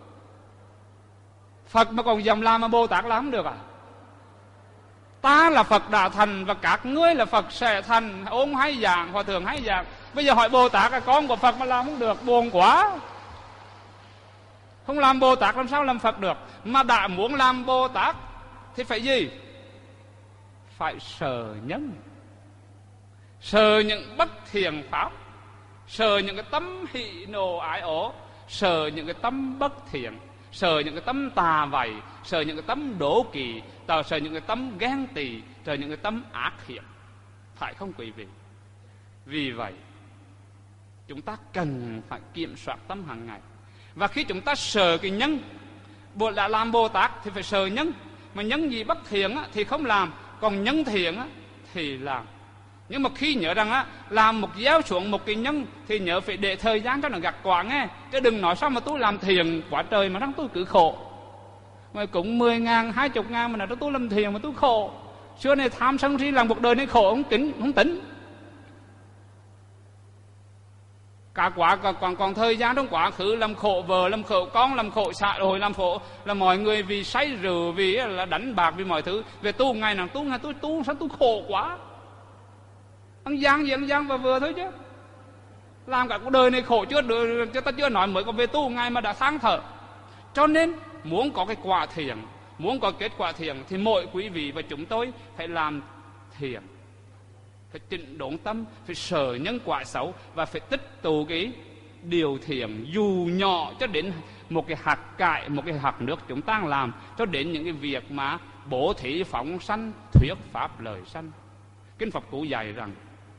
Phật mà còn dòng làm mà Bồ Tát làm không được à? Ta là Phật đã thành và các ngươi là Phật sẽ thành. Ôn hay giảng, hòa thượng hay giảng. Bây giờ hỏi Bồ Tát là con của Phật mà làm không được, buồn quá. Không làm Bồ Tát làm sao làm Phật được? Mà đã muốn làm Bồ Tát thì phải gì? Phải sợ nhân, sợ những bất thiện pháp, sợ những cái tâm hỷ nộ ái ố, sợ những cái tâm bất thiện, sợ những cái tâm tà vẩy, sợ những cái tâm đố kỵ, sợ những cái tâm ghen tị, sợ những cái tâm ác hiểm. Phải không quý vị? Vì vậy chúng ta cần phải kiểm soát tâm hàng ngày. Và khi chúng ta sợ cái nhân, đã làm Bồ Tát thì phải sợ nhân. Mà nhân gì bất thiện thì không làm, còn nhân thiện thì làm. Nhưng mà khi nhớ rằng làm một gieo xuống một cái nhân thì nhớ phải để thời gian cho nó gặt quả nghe. Chứ đừng nói sao mà tôi làm thiện quá trời mà rằng tôi cứ khổ. Mà cũng 10.000, 20.000 mà nói tôi làm thiện mà tôi khổ. Xưa này tham sân si làm cuộc đời này khổ không tính. Cả quá còn thời gian trong quá khứ làm khổ vợ, làm khổ con, làm khổ xã hội, làm khổ là mọi người vì say rượu, vì là đánh bạc, vì mọi thứ. Về tu ngày nào tu, ngày tu sao tu khổ quá. Ăn gian và vừa thôi chứ. Làm cả cuộc đời này khổ chưa được, cho ta chưa nói mới có về tu ngày mà đã than thở. Cho nên muốn có cái quả thiện, muốn có kết quả thiện thì mỗi quý vị và chúng tôi phải làm thiện, phải chỉnh đốn tâm, phải sợ nhân quả xấu và phải tích tụ cái điều thiện dù nhỏ cho đến một cái hạt cải, một cái hạt nước chúng ta làm, cho đến những cái việc mà bố thí phóng sanh, thuyết pháp lời sanh. Kinh Phật Cụ dạy rằng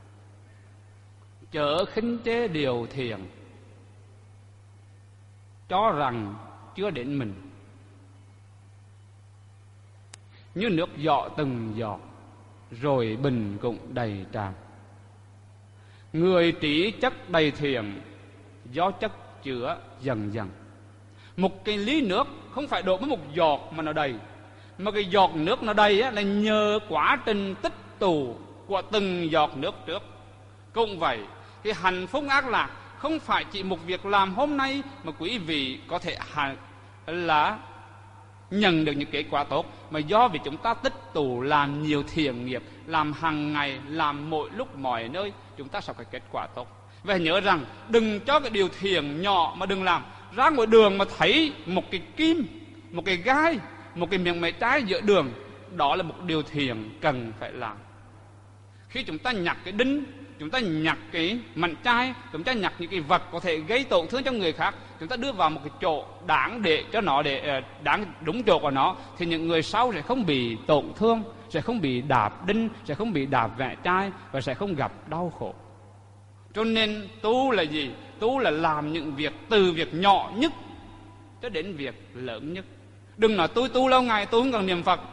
chớ khinh chê điều thiện, cho rằng chưa đến mình. Như nước giọ từng giọt, rồi bình cũng đầy tràn. Người trí chất đầy thiện, do chất chứa dần dần. Một cái ly nước không phải đổ với một giọt mà nó đầy, mà cái giọt nước nó đầy là nhờ quá trình tích tụ của từng giọt nước trước. Cũng vậy, cái hạnh phúc ác lạc không phải chỉ một việc làm hôm nay mà quý vị có thể là nhận được những kết quả tốt, mà do vì chúng ta tích tụ làm nhiều thiện nghiệp, làm hàng ngày, làm mỗi lúc mọi nơi, chúng ta sẽ có kết quả tốt. Và nhớ rằng đừng cho cái điều thiện nhỏ mà đừng làm. Ra ngoài đường mà thấy một cái kim, một cái gai, một cái miếng mẻ trái giữa đường, đó là một điều thiện cần phải làm. Khi chúng ta nhặt cái đinh, chúng ta nhặt cái mảnh chai, chúng ta nhặt những cái vật có thể gây tổn thương cho người khác, chúng ta đưa vào một cái chỗ đáng để cho nó, để đáng đúng chỗ của nó, thì những người sau sẽ không bị tổn thương, sẽ không bị đạp đinh, sẽ không bị đạp vẽ chai và sẽ không gặp đau khổ. Cho nên tu là gì? Tu là làm những việc từ việc nhỏ nhất cho đến việc lớn nhất. Đừng nói tôi tu lâu ngày tôi không cần niệm Phật.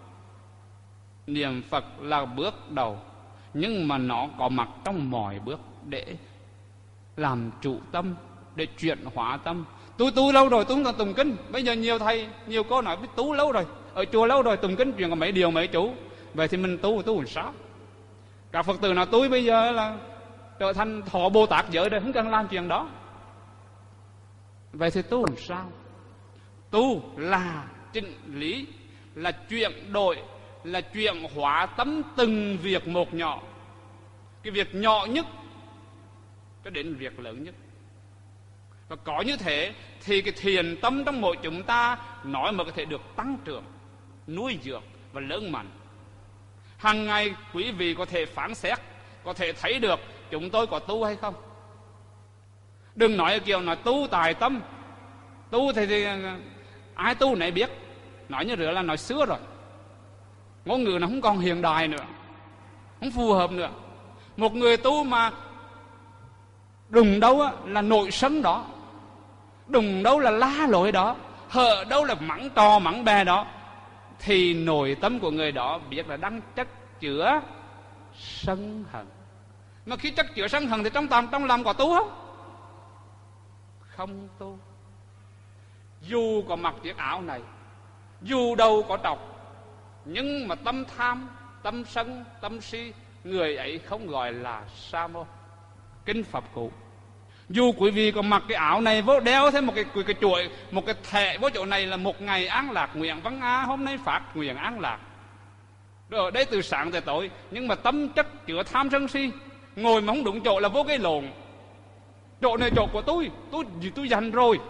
Niệm Phật là bước đầu, nhưng mà nó có mặt trong mọi bước để làm trụ tâm, để chuyển hóa tâm. Tôi tu lâu rồi tôi không cần tụng kinh. Bây giờ nhiều thầy, nhiều cô nói tu lâu rồi, ở chùa lâu rồi tụng kinh chuyện có mấy điều mấy chú. Vậy thì mình tu làm sao? Các Phật tử nào tôi bây giờ là trở thành thọ Bồ Tát giới rồi, không cần làm chuyện đó. Vậy thì tu làm sao? Tu là chỉnh lý, là chuyển đổi, là chuyển hóa tâm từng việc một nhỏ. Cái việc nhỏ nhất cho đến việc lớn nhất. Và có như thế thì cái thiền tâm trong mỗi chúng ta nói mà có thể được tăng trưởng, nuôi dưỡng và lớn mạnh. Hàng ngày quý vị có thể phán xét, có thể thấy được chúng tôi có tu hay không. Đừng nói kiểu nói tu tài tâm. Tu thì ai tu nấy biết. Nói như rửa là nói xưa rồi. Ngôn ngữ nó không còn hiện đại nữa, không phù hợp nữa. Một người tu mà đùng đâu là nội sân đó, đùng đâu là la lối đó, hở đâu là mắng trò mắng bè đó, thì nội tâm của người đó biết là đang chất chứa sân hận. Mà khi chất chứa sân hận thì trong lòng có tu không? Không tu. Dù có mặc chiếc áo này, dù đâu có trọc, nhưng mà tâm tham, tâm sân, tâm si, người ấy không gọi là sa môn. Kinh Phật Cụ. Dù quý vị có mặc cái áo này vô, đeo thêm một cái chuỗi, một cái thẻ vô chỗ này là một ngày an lạc, nguyện Văn Á hôm nay phát nguyện an lạc. Rồi ở đây từ sáng tới tối, nhưng mà tâm chất chứa tham sân si, ngồi mà không đúng chỗ là vô cái lộn. Chỗ này chỗ của tôi dành rồi.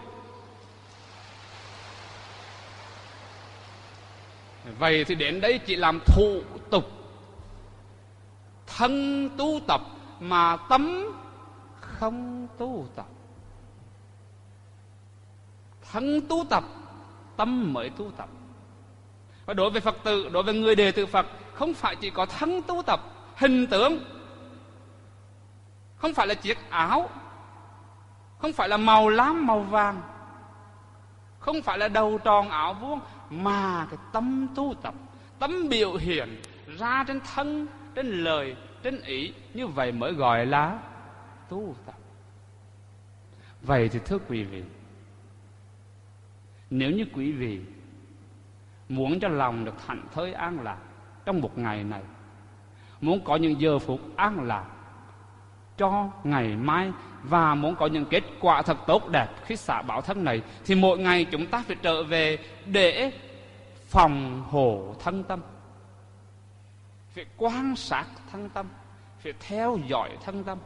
Vậy thì đến đây chỉ làm thủ tục, thân tu tập mà tâm không tu tập. Thân tu tập, tâm mới tu tập. Và đối với Phật tử, đối với người đệ tử Phật, không phải chỉ có thân tu tập, hình tướng, không phải là chiếc áo, không phải là màu lam màu vàng, không phải là đầu tròn áo vuông, mà cái tâm tu tập, tâm biểu hiện ra trên thân, trên lời, trên ý, như vậy mới gọi là tu tập. Vậy thì thưa quý vị, nếu như quý vị muốn cho lòng được thảnh thơi an lạc trong một ngày này, muốn có những giờ phút an lạc cho ngày mai, và muốn có những kết quả thật tốt đẹp khi xả báo thân này, thì mỗi ngày chúng ta phải trở về để phòng hộ thân tâm, phải quan sát thân tâm, phải theo dõi thân tâm.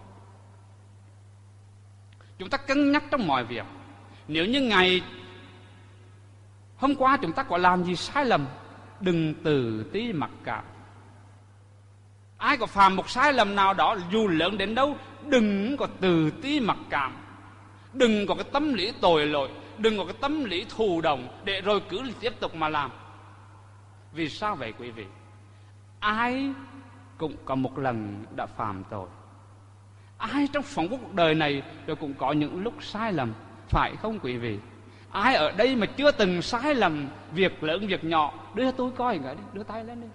Chúng ta cân nhắc trong mọi việc. Nếu như ngày hôm qua chúng ta có làm gì sai lầm, đừng tự ti mặc cảm. Ai có phạm một sai lầm nào đó, dù lớn đến đâu, đừng có tự ti mặc cảm, đừng có cái tâm lý tội lỗi, đừng có cái tâm lý thù đồng, để rồi cứ tiếp tục mà làm. Vì sao vậy quý vị? Ai cũng có một lần đã phạm tội. Ai trong sống cuộc đời này rồi cũng có những lúc sai lầm, phải không quý vị? Ai ở đây mà chưa từng sai lầm việc lớn việc nhỏ, đưa tôi coi người đi, đưa tay lên đi.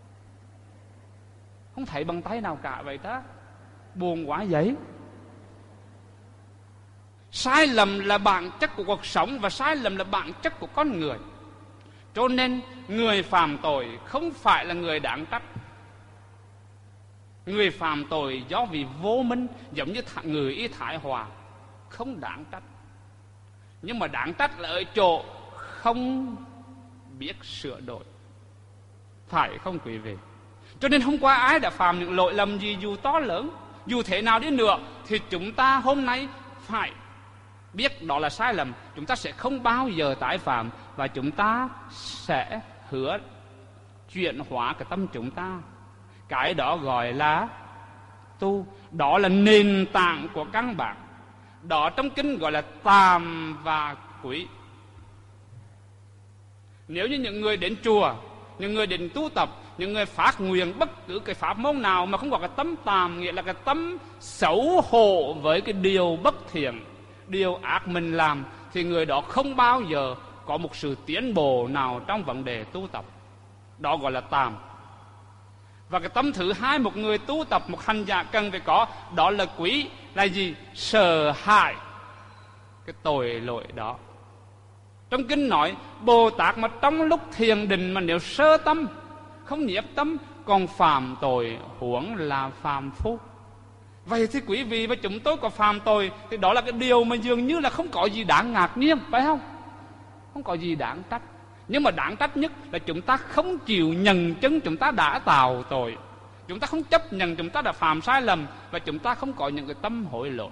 Không thấy bằng tay nào cả vậy ta, buồn quá vậy. Sai lầm là bản chất của cuộc sống, và sai lầm là bản chất của con người. Cho nên người phạm tội không phải là người đáng trách. Người phạm tội do vì vô minh, giống như người Y Thái Hòa, không đáng trách. Nhưng mà đáng trách là ở chỗ không biết sửa đổi, phải không quý vị? Cho nên hôm qua ai đã phạm những lỗi lầm gì, dù to lớn, dù thế nào đi nữa, thì chúng ta hôm nay phải biết đó là sai lầm. Chúng ta sẽ không bao giờ tái phạm, và chúng ta sẽ hứa chuyển hóa cái tâm chúng ta. Cái đó gọi là tu. Đó là nền tảng của căn bản. Đó trong kinh gọi là tàm và quý. Nếu như những người đến chùa, những người đến tu tập, những người phát nguyện bất cứ cái pháp môn nào mà không có cái tâm tàm, nghĩa là cái tâm xấu hổ với cái điều bất thiện, điều ác mình làm, thì người đó không bao giờ có một sự tiến bộ nào trong vấn đề tu tập. Đó gọi là tàm. Và cái tâm thứ hai một người tu tập, một hành giả cần phải có, đó là quý. Là gì? Sợ hãi cái tội lỗi đó. Trong kinh nói Bồ Tát mà trong lúc thiền định mà nếu sơ tâm, không nhiếp tâm, còn phạm tội, huống là phàm phu. Vậy thì quý vị và chúng tôi có phạm tội, thì đó là cái điều mà dường như là không có gì đáng ngạc nhiên, phải không? Không có gì đáng trách. Nhưng mà đáng trách nhất là chúng ta không chịu nhận chứng chúng ta đã tạo tội. Chúng ta không chấp nhận chúng ta đã phạm sai lầm, và chúng ta không có những cái tâm hối lỗi.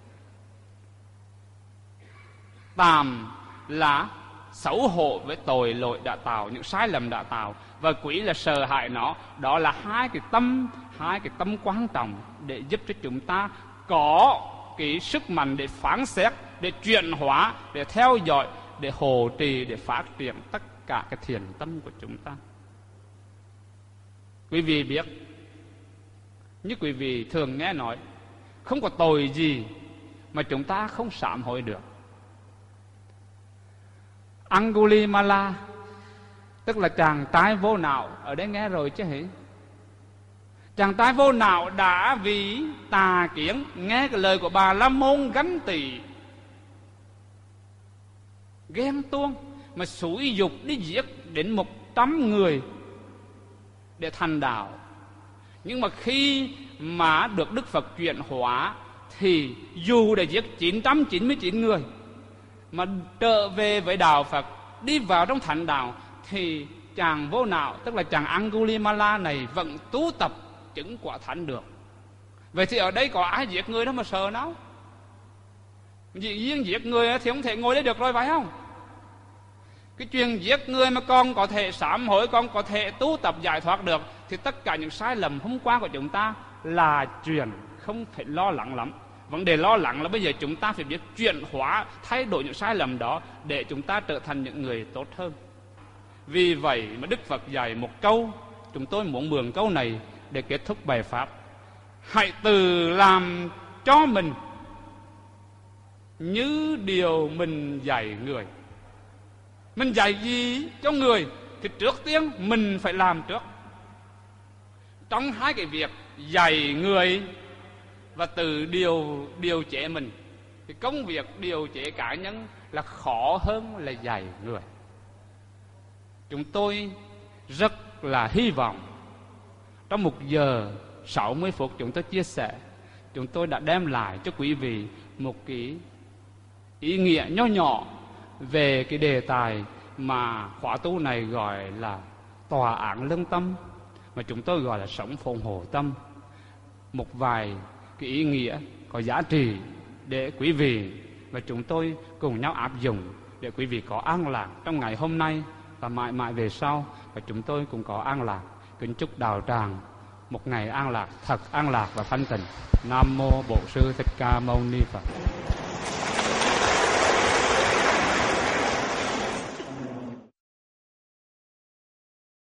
Tàm là xấu hổ với tội lỗi đã tạo, những sai lầm đã tạo, và quý là sợ hãi nó. Đó là hai cái tâm quan trọng để giúp cho chúng ta có cái sức mạnh để phán xét, để chuyển hóa, để theo dõi, để hộ trì, để phát triển tất cả cái thiện tâm của chúng ta. Quý vị biết, như quý vị thường nghe nói, không có tội gì mà chúng ta không sám hối được. Angulimala, tức là chàng trai vô não, ở đây nghe rồi chứ hỉ? Chàng trai vô não đã vì tà kiến nghe cái lời của Bà La Môn gánh tỳ, ghen tuông mà xúi dục đi giết đến 100 người để thành đạo. Nhưng mà khi mà được Đức Phật chuyển hóa, thì dù đã giết 999 người mà trở về với đạo Phật, đi vào trong thành đạo, thì chàng vô não, tức là chàng Angulimala này vẫn tu tập chứng quả thánh được. Vậy thì ở đây có ai giết người đó mà sợ nó? Riêng giết người thì không thể ngồi đây được rồi, phải không? Cái chuyện giết người mà con có thể sám hối, con có thể tu tập giải thoát được, thì tất cả những sai lầm hôm qua của chúng ta là chuyện không phải lo lắng lắm. Vấn đề lo lắng là bây giờ chúng ta phải biết chuyển hóa, thay đổi những sai lầm đó để chúng ta trở thành những người tốt hơn. Vì vậy mà Đức Phật dạy một câu, chúng tôi muốn mượn câu này để kết thúc bài pháp. Hãy tự làm cho mình như điều mình dạy người. Mình dạy gì cho người thì trước tiên mình phải làm trước. Trong hai cái việc dạy người và tự điều chế mình, thì công việc điều chế cá nhân là khó hơn là dạy người. Chúng tôi rất là hy vọng trong 1 giờ 60 phút chúng tôi chia sẻ, chúng tôi đã đem lại cho quý vị một cái ý nghĩa nho nhỏ về cái đề tài mà khóa tu này gọi là tòa án lương tâm, mà chúng tôi gọi là sống phòng hộ tâm. Một vài cái ý nghĩa có giá trị để quý vị và chúng tôi cùng nhau áp dụng để quý vị có an lạc trong ngày hôm nay và mãi mãi về sau, và chúng tôi cũng có an lạc. Kính chúc đạo tràng một ngày an lạc, thật an lạc và thanh tịnh. Nam mô Bổn Sư Thích Ca Mâu Ni Phật.